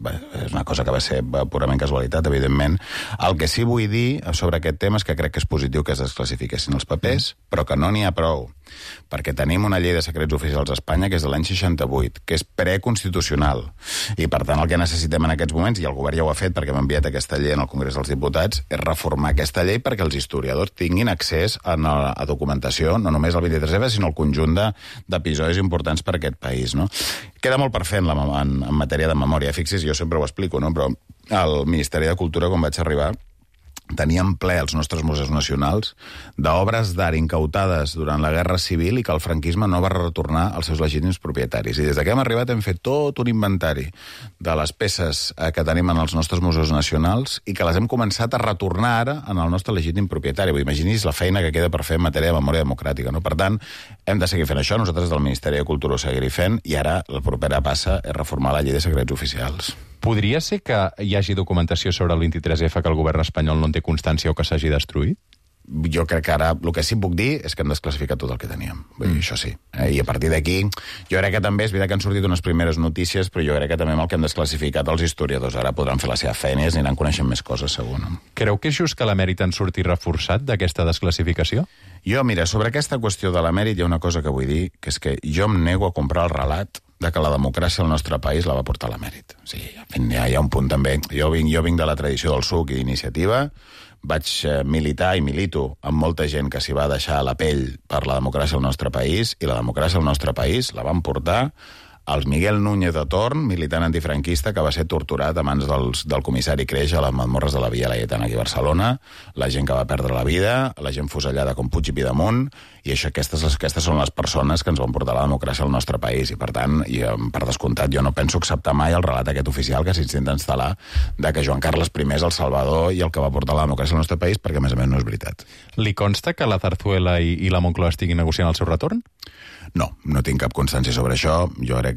És una cosa que va ser purament casualitat, evidentment. El que sí vull dir sobre aquest tema és que crec que és positiu que es desclassifiquessin els papers, però que no n'hi ha prou. Perquè tenim una llei de secrets oficials a Espanya que és de l'any seixanta-vuit, que és preconstitucional. I, per tant, el que necessitem en aquests moments, i el govern ja ho ha fet perquè m'ha enviat aquesta llei en el Congrés dels Diputats, és reformar aquesta llei perquè els historiadors tinguin accés a, a documentació, no només al vint-i-tres F, sinó al conjunt d'episodis importants per a aquest país, no? Queda molt per fer en, la, en, en matèria de memòria. Fixis, jo sempre ho explico, no? Però al Ministeri de Cultura, quan vaig arribar, teníem ple els nostres museus nacionals d'obres d'art incautades durant la Guerra Civil i que el franquisme no va retornar als seus legítims propietaris. I des que hem arribat hem fet tot un inventari de les peces que tenim en els nostres museus nacionals i que les hem començat a retornar ara en el nostre legítim propietari. Vull imaginis la feina que queda per fer en matèria de memòria democràtica, no? Per tant, hem de seguir fent això. Nosaltres del Ministeri de Cultura ho seguirem fent i ara la propera passa és reformar la llei de secrets oficials. Podria ser que hi hagi documentació sobre el vint-i-tres F que el govern espanyol no en té constància o que s'hagi destruït? Jo crec que ara el que sí puc dir és que hem desclassificat tot el que teníem. Vull dir, mm. això sí. Eh? I a partir d'aquí, jo crec que també és veritat que han sortit unes primeres notícies, però jo crec que també amb el que hem desclassificat els historiadors ara podran fer la seva feina i aniran coneixent més coses, segur. No? Creu que és just que l'emèrit en surti reforçat d'aquesta desclassificació? Jo, mira, sobre aquesta qüestió de l'emèrit hi ha una cosa que vull dir, que és que jo em nego a comprar el relat de que la democràcia al nostre país la va portar l'emèrit. O sigui, hi ha, hi ha un punt també. Jo vinc, jo vinc de la tradició del suc i d'iniciativa, vaig militar i milito amb molta gent que s'hi va deixar la pell per la democràcia al nostre país, i la democràcia al nostre país la van portar el Miguel Núñez de Torn, militant antifranquista, que va ser torturat a mans dels, del comissari Creix a les Mazmorres de la Via Laietana aquí a Barcelona, la gent que va perdre la vida, la gent fusellada com Puig i Pidemunt, i això, aquestes, aquestes són les persones que ens van portar la democràcia al nostre país, i per tant, i per descomptat, jo no penso acceptar mai el relat aquest oficial que s'intenta instal·lar de que Joan Carles I és el salvador i el que va portar la democràcia al nostre país, perquè a més a més no és veritat. Li consta que la Zarzuela i, i la Moncloa estiguin negociant el seu retorn? No, no tinc cap constància sobre això. Jo crec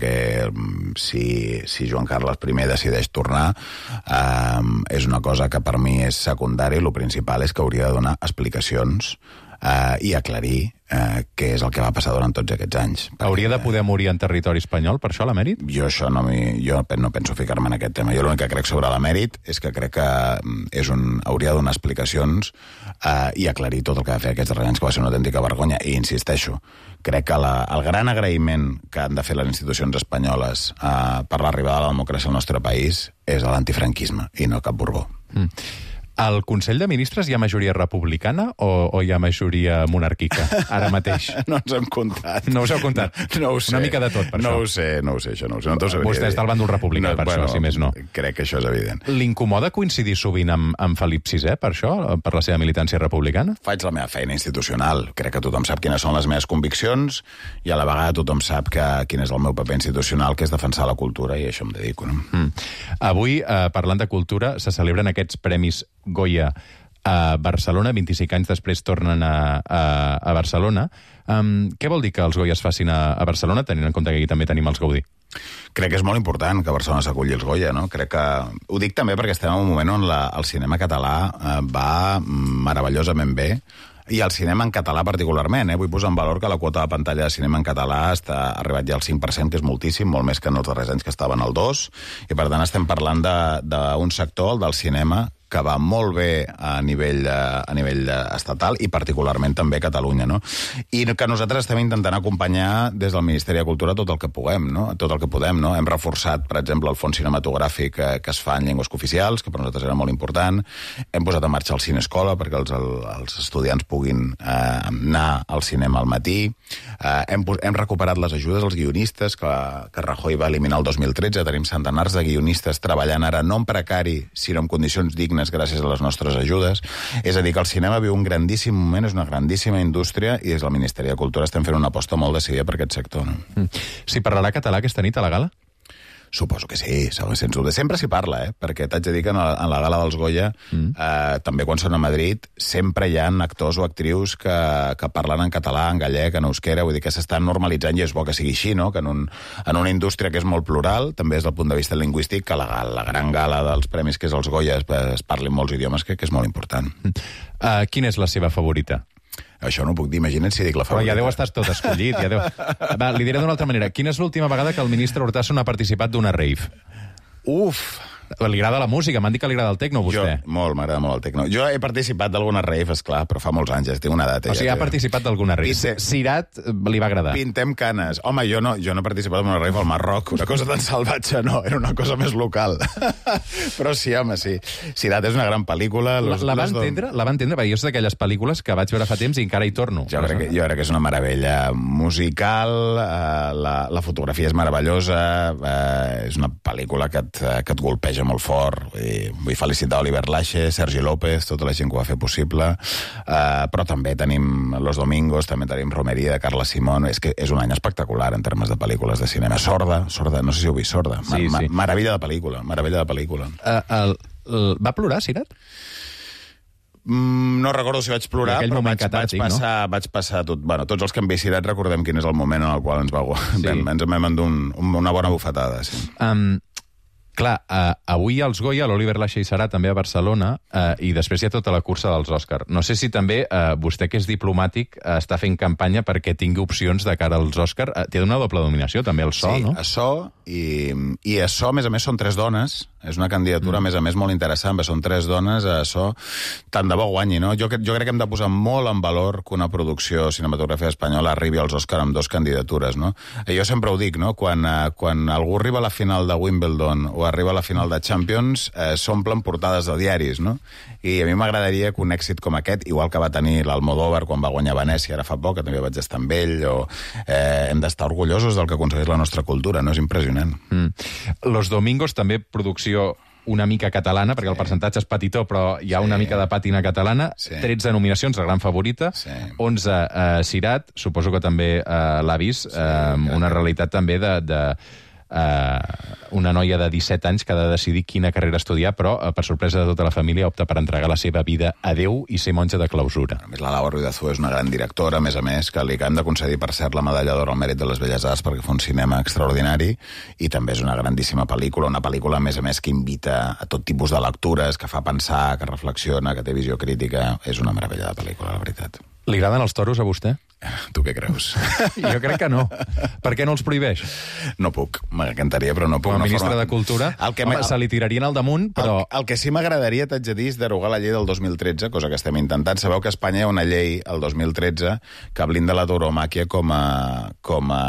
perquè si, si Joan Carles primer decideix tornar, eh, és una cosa que per mi és secundària, i el principal és que hauria de donar explicacions Uh, i aclarir uh, què és el que va passar durant tots aquests anys. Hauria de poder morir en territori espanyol, per això, l'emèrit? Jo això no, jo no penso ficar-me en aquest tema. Jo l'únic que crec sobre l'emèrit és que crec que és un, hauria de donar explicacions uh, i aclarir tot el que va fer aquests darrers anys, que va ser una autèntica vergonya. I insisteixo, crec que la, el gran agraïment que han de fer les institucions espanyoles uh, per l'arribada de la democràcia al nostre país és l'antifranquisme, i no cap Borbó. Mm. Al Consell de Ministres hi ha majoria republicana o, o hi ha majoria monàrquica, ara mateix? No ens hem comptat. No us heu comptat? No, no ho sé. Una mica de tot, per no això. No ho sé, no ho sé, això no ho sé. No Vostè està al bàndol republicà, no, per bueno, això, si més no. Crec que això és evident. L'incomoda coincidir sovint amb, amb Felip sisè, per això, per la seva militància republicana? Faig la meva feina institucional. Crec que tothom sap quines són les meves conviccions i a la vegada tothom sap que, quin és el meu paper institucional, que és defensar la cultura, i a això em dedico. No? Mm. Avui, eh, parlant de cultura, se celebren aquests Premis Goya a Barcelona, vint-i-cinc anys després tornen a, a, a Barcelona. Um, què vol dir que els Goya es facin a, a Barcelona, tenint en compte que aquí també tenim els Gaudí? Crec que és molt important que Barcelona s'aculli els Goya, no? Crec que... Ho dic també perquè estem en un moment on la, el cinema català eh, va meravellosament bé, i el cinema en català particularment. Eh? Vull posar en valor que la quota de pantalla de cinema en català està arribat ja al cinc per cent, que és moltíssim, molt més que en els darrers anys que estaven al dos, i per tant estem parlant d'un sector, el del cinema, que va molt bé a nivell, a nivell estatal i particularment també a Catalunya, no? I que nosaltres estem intentant acompanyar des del Ministeri de Cultura tot el que puguem, no? Tot el que podem, no? Hem reforçat, per exemple, el fons cinematogràfic que, que es fa en llengües cooficials, que per nosaltres era molt important. Hem posat en marxa el Cinescola perquè els, el, els estudiants puguin eh, anar al cinema al matí. Eh, hem, hem recuperat les ajudes als guionistes que, que Rajoy va eliminar el dos mil tretze. Tenim centenars de guionistes treballant ara no en precari, sinó en condicions dignes gràcies a les nostres ajudes. És a dir, que el cinema viu un grandíssim moment, és una grandíssima indústria, i des del Ministeri de Cultura estem fent una aposta molt decidida per aquest sector. No? Mm. Si parlarà català aquesta nit a la gala? Suposo que sí, sens dubte. Sempre s'hi parla, eh? Perquè t'haig de dir que en la, en la gala dels Goya, mm. eh, també quan són a Madrid, sempre hi ha actors o actrius que, que parlen en català, en gallec, en euskera, vull dir que s'estan normalitzant, i és bo que sigui així, no? Que en, un, en una indústria que és molt plural, també des del punt de vista lingüístic, que la, la gran gala dels premis, que és els Goya, es, es parli en molts idiomes, que, que és molt important. Uh, quina és la seva favorita? Això no ho puc dir, imagina't si dic la favorita. Però ja deu estar tot escollit. Ja deu... Va, li diré d'una altra manera. Quina és l'última vegada que el ministre Hortasun ha participat d'una rave? Uf! Li agrada la música, m'han dit que li agrada el tecno, vostè. Jo, molt, m'agrada molt el tecno. Jo he participat d'alguna rave, esclar, però fa molts anys, ja tinc una data. O sigui, ja ha participat d'alguna rave. Pinte... Cirat li va agradar. Pintem canes. Home, jo no, jo no he participat en una rave al Marroc, una cosa tan salvatge, no, era una cosa més local. Però sí, home, sí. Cirat és una gran pel·lícula. Los, la, la, va entendre, la va entendre? Perquè jo és d'aquelles pel·lícules que vaig veure fa temps i encara hi torno. Jo crec que, jo crec que és una meravella musical, eh, la, la fotografia és meravellosa, eh, és una pel·lícula que et, que et golpeja molt fort. Vull felicitar Oliver Lache, Sergi López, tota la gent que ho va fer possible, uh, però també tenim Los Domingos, també tenim Romeria de Carla Simón. És que és un any espectacular en termes de pel·lícules de cinema. Sorda, Sorda, no sé si heu vist Sorda. Sí, ma sí. Ma meravella de pel·lícula, meravella de pel·lícula. Uh, el, el, va plorar, Cirat? Mm, no recordo si vaig plorar, però vaig, catàtic, vaig, passar, no? vaig passar tot... Bueno, tots els que hem vist Cirat recordem quin és el moment en el qual ens va... Sí. Vam, ens vam endur un, una bona bufetada, sí. Um, Clar, uh, avui als Goya, l'Oliver Lache hi serà també a Barcelona, uh, i després hi ha tota la cursa dels Òscar. No sé si també uh, vostè, que és diplomàtic, uh, està fent campanya perquè tingui opcions de cara als Òscar. Uh, té una doble dominació, també, el so, sí, no? Sí, a so, i, i a so, a més a més, són tres dones. És una candidatura, mm. a més a més, molt interessant, perquè són tres dones a so. Tant de bo guanyi, no? Jo, jo crec que hem de posar molt en valor que una producció cinematogràfica espanyola arribi als Òscar amb dues candidatures, no? Jo sempre ho dic, no? Quan, uh, quan algú arriba a la final de Wimbledon o arriba a la final de Champions, eh, s'omplen portades de diaris, no? I a mi m'agradaria que un èxit com aquest, igual que va tenir l'Almodóvar quan va guanyar Venècia ara fa poc, que també vaig estar amb ell, o, eh, hem d'estar orgullosos del que aconsegueix la nostra cultura, no? És impressionant. Mm. Los Domingos, també producció una mica catalana, perquè sí. El percentatge és petitó, però hi ha sí. Una mica de pàtina catalana. Sí. tretze nominacions, la gran favorita. Sí. onze eh, Cirat, suposo que també eh, l'ha vist. Sí, eh, una realitat també de... de eh, una noia de disset anys que ha de decidir quina carrera estudiar, però, eh, per sorpresa de tota la família, opta per entregar la seva vida a Déu i ser monja de clausura. A més, la Laura Ruiz Zafón és una gran directora, a més a més, que li acabem de concedir, per cert, la medalla d'or al mèrit de les Belles Arts perquè fa un cinema extraordinari, i també és una grandíssima pel·lícula, una pel·lícula, a més a més, que invita a tot tipus de lectures, que fa pensar, que reflexiona, que té visió crítica. És una meravella de pel·lícula, la veritat. Li agraden els toros a vostè? Tu què creus? Jo crec que no. Per què no els prohibeix? No puc, m'encantaria, però no puc. Com a ministre forma... de Cultura, el que home, se li tirarien al damunt, però... El, el que sí m'agradaria, t'haig de dir, és derogar la llei del dos mil tretze, cosa que estem intentant. Sabeu que a Espanya hi ha una llei, el dos mil tretze, que blinda la tauromàquia com a... com a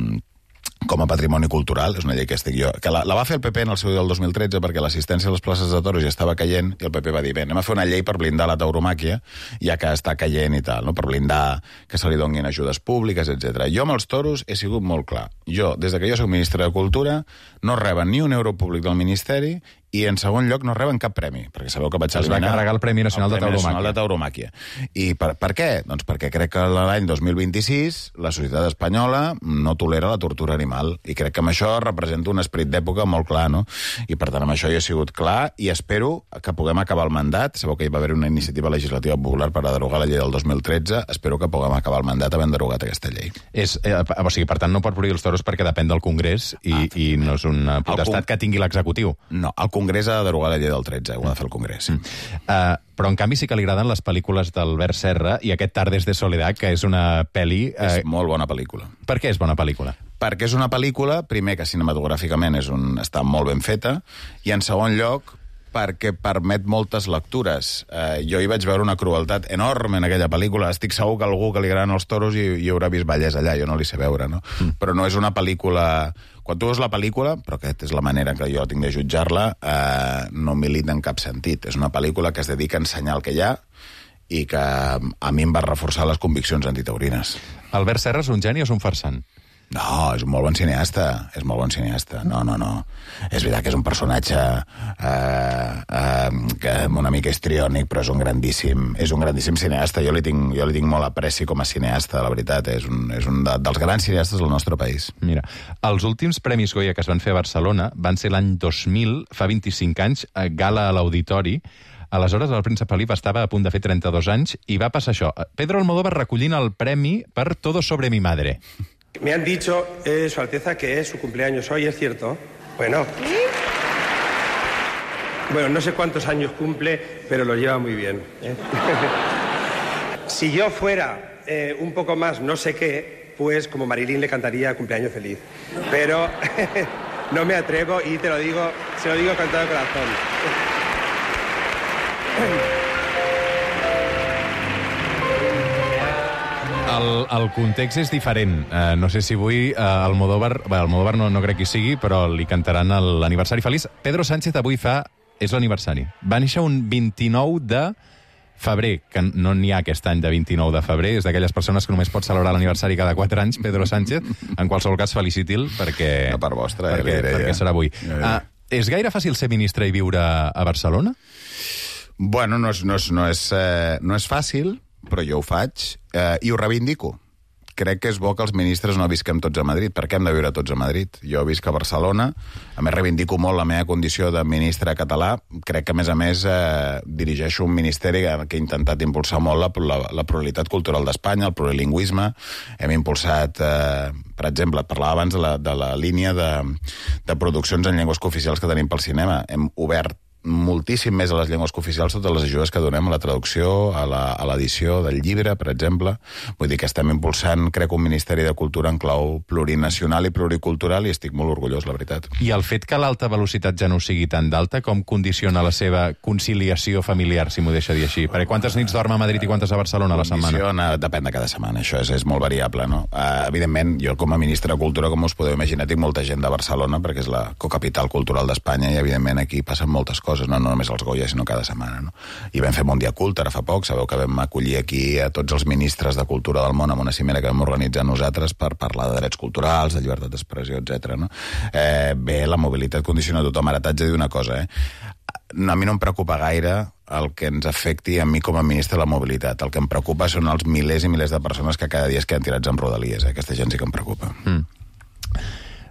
com a patrimoni cultural, és una llei que estic jo... Que la, la va fer el P P en el seu dia del dos mil tretze perquè l'assistència a les places de toros ja estava caient i el P P va dir, bé, anem a fer una llei per blindar la tauromàquia, ja que està caient i tal, no? Per blindar que se li donin ajudes públiques, etcètera. Jo amb els toros he sigut molt clar. Jo, des de que jo soc ministre de Cultura, no reben ni un euro públic del Ministeri i, en segon lloc, no reben cap premi, perquè sabeu que vaig eliminar... Es va carregar el Premi Nacional, el Premi de, Tauromàquia. Nacional de Tauromàquia. I per, per què? Doncs perquè crec que l'any dos mil vint-i-sis la societat espanyola no tolera la tortura animal, i crec que amb això representa un esperit d'època molt clar, no? I per tant, amb això jo he sigut clar i espero que puguem acabar el mandat. Sabeu que hi va haver una iniciativa legislativa popular per a derogar la llei del dos mil tretze. Espero que puguem acabar el mandat havent derogat aquesta llei. És, eh, o sigui, per tant, no pot prohibir els toros perquè depèn del Congrés i, ah, i no és una potestat que tingui l'executiu. No, el Congrés ha de derogar la llei del tretze, ho ha de fer el Congrés. Mm. Uh, però, en canvi, sí que li agraden les pel·lícules d'Albert Serra i aquest Tardes de Soledad, que és una pel·li... Uh... És molt bona pel·lícula. Per què és bona pel·lícula? Perquè és una pel·lícula, primer, que cinematogràficament és un, està molt ben feta, i en segon lloc, perquè permet moltes lectures. Eh, jo hi vaig veure una crueltat enorme en aquella pel·lícula. Estic segur que algú que li agraden els toros hi, hi haurà vist Vallès allà, jo no li sé veure, no? Mm. Però no és una pel·lícula... Quan tu veus la pel·lícula, però aquesta és la manera que jo tinc de jutjar-la, eh, no milita en cap sentit. És una pel·lícula que es dedica a ensenyar el que hi ha i que a mi em va reforçar les conviccions antitaurines. Albert Serra és un geni o és un farsant? No, és un molt bon cineasta, és molt bon cineasta. No, no, no. És veritat que és un personatge eh, eh, que una mica histriònic, però és un grandíssim, és un grandíssim cineasta. Jo li tinc, jo li tinc molt apreci com a cineasta, la veritat. És un, és un de, dels grans cineastes del nostre país. Mira, els últims Premis Goya que es van fer a Barcelona van ser l'any dos mil, fa vint-i-cinc anys, a gala a l'Auditori. Aleshores, el príncep Felip estava a punt de fer trenta-dos anys i va passar això. Pedro Almodóvar recollint el premi per Todo sobre mi madre. Me han dicho, eh, Su Alteza, que es su cumpleaños hoy, ¿es cierto? Bueno. Bueno, no sé cuántos años cumple, pero lo lleva muy bien. ¿eh? Si yo fuera eh, un poco más no sé qué, pues como Marilyn le cantaría cumpleaños feliz. Pero no me atrevo y te lo digo, se lo digo con todo el corazón. El, el context és diferent. Uh, no sé si avui uh, Almodóvar... Bé, Almodóvar no, no crec que hi sigui, però li cantaran l'aniversari feliç. Pedro Sánchez avui fa... És l'aniversari. Va néixer un vint-i-nou de febrer, que no n'hi ha aquest any de vint-i-nou de febrer. És d'aquelles persones que només pot celebrar l'aniversari cada quatre anys, Pedro Sánchez. En qualsevol cas, feliciti'l, perquè... No, per vostra, perquè, ja perquè serà avui. Uh, és gaire fàcil ser ministre i viure a Barcelona? Bueno, no és, no és, no és, eh, no és fàcil, però jo ho faig, eh, i ho reivindico. Crec que és bo que els ministres no visquem tots a Madrid. Per què hem de viure tots a Madrid? Jo visc a Barcelona, a més reivindico molt la meva condició de ministre català. Crec que, a més a més, eh, dirigeixo un ministeri que, que ha intentat impulsar molt la, la, la pluralitat cultural d'Espanya, el plurilingüisme. Hem impulsat, eh, per exemple, parlava abans de la, de la línia de, de produccions en llengües cooficials que tenim pel cinema. Hem obert moltíssim més a les llengües cooficials totes les ajudes que donem a la traducció, a l'edició del llibre, per exemple. Vull dir que estem impulsant, crec, un Ministeri de Cultura en clau plurinacional i pluricultural i estic molt orgullós, la veritat. I el fet que l'alta velocitat ja no sigui tan d'alta, com condiciona la seva conciliació familiar, si m'ho deixa dir així? Perquè quantes nits dorm a Madrid i quantes a Barcelona a la setmana? Condiciona, depèn de cada setmana, això és, és molt variable, no? Uh, evidentment, jo com a ministre de Cultura, com us podeu imaginar, tinc molta gent de Barcelona, perquè és la cocapital cultural d'Espanya i, evidentment, aquí passen moltes coses. No, no només els Goya, sinó cada setmana. No? I vam fer Mondia Cult ara fa poc, sabeu que vam acollir aquí a tots els ministres de cultura del món amb una cimera que vam organitzar nosaltres per parlar de drets culturals, de llibertat d'expressió, etcètera. No? Eh, bé, la mobilitat condiciona tothom. Ara t'haig de dir una cosa, eh? A mi no em preocupa gaire el que ens afecti a mi com a ministre de la mobilitat. El que em preocupa són els milers i milers de persones que cada dia es queden tirats en rodalies. Eh? Aquesta gent sí que em preocupa. Mm.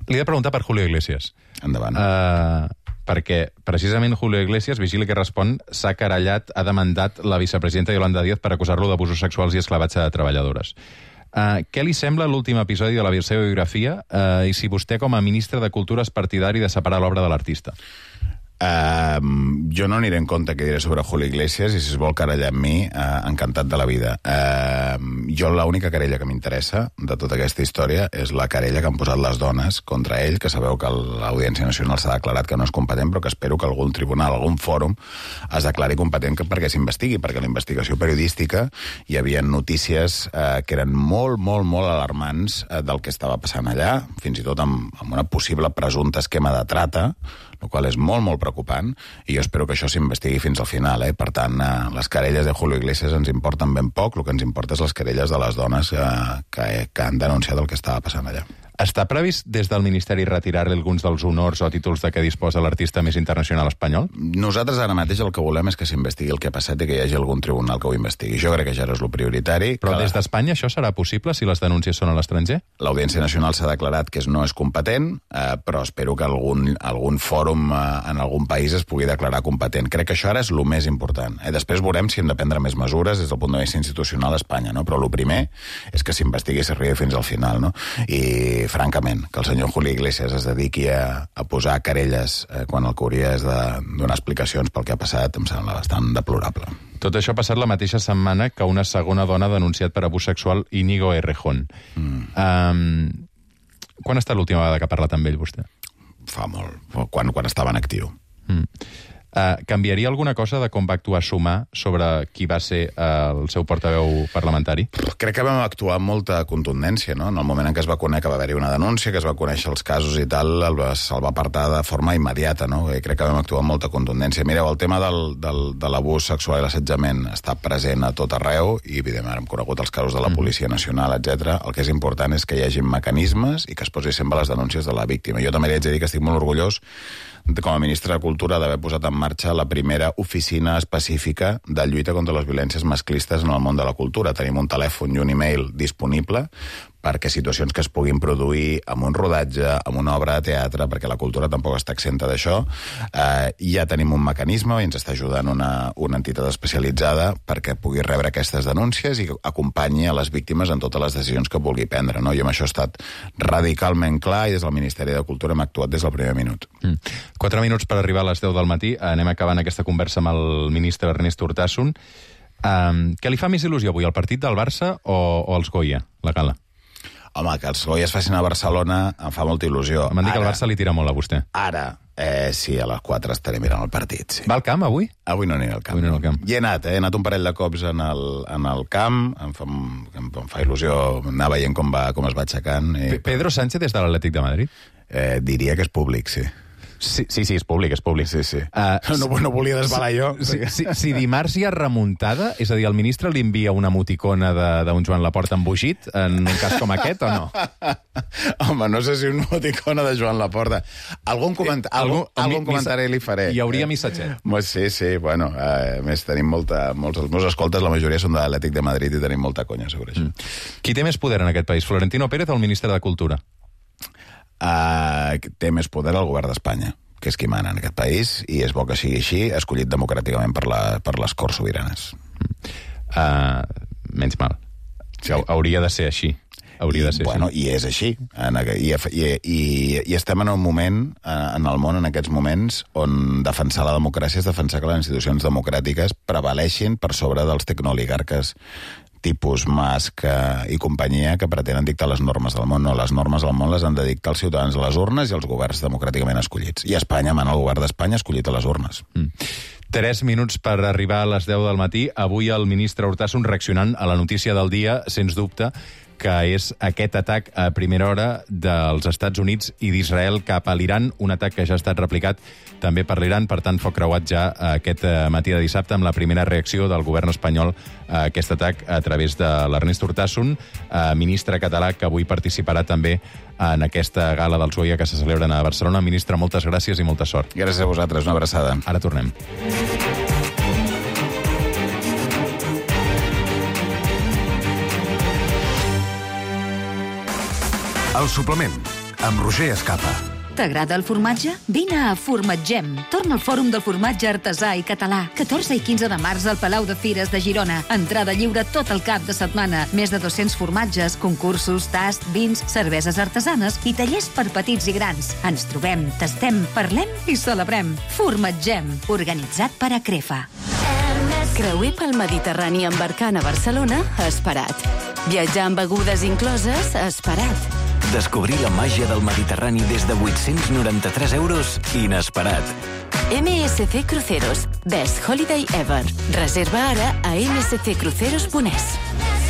Li he de preguntar per Julio Iglesias. Endavant. Uh, perquè, precisament, Julio Iglesias, vigili que respon, s'ha querellat, ha demandat la vicepresidenta Yolanda Díaz per acusar-lo d'abusos sexuals i esclavatge de treballadores. Uh, què li sembla l'últim episodi de la seva biografia uh, i si vostè, com a ministre de Cultura, és partidari de separar l'obra de l'artista? Uh, jo no aniré en compte què diré sobre Julio Iglesias i si es vol querellar amb mi, uh, encantat de la vida. Uh, jo l'única querella que m'interessa de tota aquesta història és la querella que han posat les dones contra ell, que sabeu que l'Audiència Nacional s'ha declarat que no és competent, però que espero que algun tribunal, algun fòrum es declari competent perquè s'investigui, perquè la investigació periodística hi havia notícies uh, que eren molt, molt, molt alarmants uh, del que estava passant allà, fins i tot amb, amb una possible presumpta esquema de trata, el qual és molt, molt preocupant, i jo espero que això s'investigui fins al final. Eh? Per tant, eh, les querelles de Julio Iglesias ens importen ben poc, el que ens importa és les querelles de les dones eh, que, que han denunciat el que estava passant allà. Està previst des del Ministeri retirar-li alguns dels honors o títols de què disposa l'artista més internacional espanyol? Nosaltres ara mateix el que volem és que s'investigui el que ha passat i que hi hagi algun tribunal que ho investigui. Jo crec que ja és el prioritari. Però que des d'Espanya això serà possible si les denúncies són a l'estranger? L'Audiència Nacional s'ha declarat que no és competent, eh, però espero que algun, algun fòrum eh, en algun país es pugui declarar competent. Crec que això ara és el més important. Eh? Després veurem si hem de prendre més mesures des del punt de vista institucional a Espanya, no? Però el primer és que s'investigui i s'arribi fins al final, no? I francament, que el senyor Julio Iglesias es dediqui a, a posar querelles eh, quan el que hauria és de donar explicacions pel que ha passat em sembla bastant deplorable. Tot això ha passat la mateixa setmana que una segona dona ha denunciat per abús sexual, Íñigo Errejón. Mm. Um, quan ha estat l'última vegada que ha parlat amb ell, vostè? Fa molt, quan, quan estava en actiu. Mm. Uh, canviaria alguna cosa de com va actuar Sumar sobre qui va ser uh, el seu portaveu parlamentari? Crec que vam actuar amb molta contundència, no? En el moment en què es va conèixer que va haver-hi una denúncia, que es va conèixer els casos i tal, el va, se'l va apartar de forma immediata, no? I crec que vam actuar amb molta contundència. Mireu, el tema del, del, de l'abús sexual i l'assetjament està present a tot arreu i, evidentment, hem conegut els casos de la Policia Nacional, etcètera. El que és important és que hi hagi mecanismes i que es posi sempre les denúncies de la víctima. Jo també li haig de dir que estic molt orgullós com a ministre de Cultura d'haver posat en marxa la primera oficina específica de lluita contra les violències masclistes en el món de la cultura. Tenim un telèfon i un e-mail disponible perquè situacions que es puguin produir amb un rodatge, amb una obra de teatre, perquè la cultura tampoc està exenta d'això, eh, ja tenim un mecanisme i ens està ajudant una, una entitat especialitzada perquè pugui rebre aquestes denúncies i acompanyi a les víctimes en totes les decisions que vulgui prendre. No? Jo amb això he estat radicalment clar i des del Ministeri de Cultura hem actuat des del primer minut. Mm. Quatre minuts per arribar a les deu del matí. Anem acabant aquesta conversa amb el ministre Ernest Urtasun. Um, què li fa més il·lusió avui, el partit del Barça o, o els Goya, la gala? Home, que els Goya es facin a Barcelona em fa molta il·lusió. M'han dit que el Barça li tira molt a vostè. Ara, eh, sí, a les quatre estaré mirant el partit, sí. Va al camp, avui? Avui no aniré al camp. Avui no al camp. I he anat, eh? he anat un parell de cops en el, en el camp, em fa, em, em fa il·lusió anar veient com, va, com es va aixecant. I... Pedro Sánchez és de l'Atlètic de Madrid? Eh, diria que és públic, sí. Sí, sí, sí, és públic, és públic. Sí, sí. Uh, no, no volia desvelar jo. Si, si, si dimarts hi ha remuntada, és a dir, el ministre li envia una emoticona d'un Joan Laporta embogit, en un cas com aquest, o no? Home, no sé si una emoticona de Joan Laporta. Algun, coment... eh, algun, algun mi, comentari li faré. Hi hauria missatget. Sí, sí, bueno, a més tenim molta... Molts, els meus escoltes, la majoria són de l'Atlètic de Madrid i tenim molta conya sobre això. Mm. Qui té més poder en aquest país, Florentino Pérez o el ministre de Cultura? Uh, té més poder el govern d'Espanya, que és qui mana en aquest país, i és bo que sigui així, escollit democràticament per, la, per les Corts Sobiranes. Uh, menys mal. Sí. Hauria de ser així. Hauria I, de ser bueno, així. I és així. En, i, i, i, I estem en un moment, en el món, en aquests moments, on defensar la democràcia és defensar que les institucions democràtiques prevaleixin per sobre dels tecnooligarques tipus Musk i companyia que pretenen dictar les normes del món. No, les normes del món les han de dictar els ciutadans a les urnes i els governs democràticament escollits. I Espanya mana el govern d'Espanya escollit a les urnes. Mm. Tres minuts per arribar a les deu del matí. Avui el ministre Urtasun reaccionant a la notícia del dia, sens dubte, que és aquest atac a primera hora dels Estats Units i d'Israel cap a l'Iran, un atac que ja ha estat replicat també per l'Iran, per tant, foc creuat ja aquest matí de dissabte amb la primera reacció del govern espanyol a aquest atac a través de l'Ernest Urtasun, ministre català que avui participarà també en aquesta gala dels Goya que se celebren a Barcelona. Ministre, moltes gràcies i molta sort. Gràcies a vosaltres, una abraçada. Ara tornem. El suplement, amb Roger Escapa. T'agrada el formatge? Vine a Formatgem. Torna al Fòrum del Formatge Artesà i Català. catorze i quinze de març al Palau de Fires de Girona. Entrada lliure tot el cap de setmana. Més de dos-cents formatges, concursos, tast, vins, cerveses artesanes i tallers per petits i grans. Ens trobem, tastem, parlem i celebrem. Formatgem, organitzat per Acrefa. Creuer pel Mediterrani embarcant a Barcelona, esperat. Viatjar amb begudes incloses, esperat. Descobrir la màgia del Mediterrani des de vuit-cents noranta-tres euros, inesperat. M S C Cruceros. Best Holiday Ever. Reserva ara a m s c cruceros punt e s.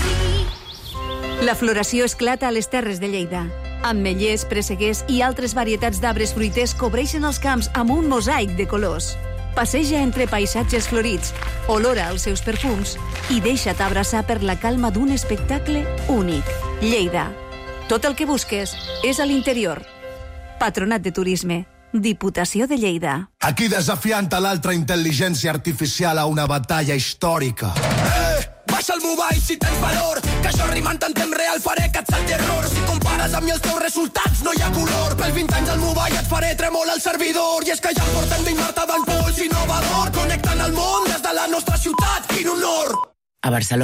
La floració esclata a les Terres de Lleida. Ametllers, presseguers i altres varietats d'arbres fruiters cobreixen els camps amb un mosaic de colors. Passeja entre paisatges florits, olora els seus perfums i deixa't abraçar per la calma d'un espectacle únic. Lleida. Tot el que busques és a l'interior. Patronat de Turisme. Diputació de Lleida. Aquí desafiant a l'altra intel·ligència artificial a una batalla històrica. Eh! Baixa el mobile si tens valor, que això rimant en temps real faré que et salti error. Si compares amb mi els teus resultats no hi ha color. Pels vint anys al mobile et faré tremolar el servidor. I és que ja em portem d'invertir d'en pols innovador, connectant el món des de la nostra ciutat. Quin honor! A Barcelona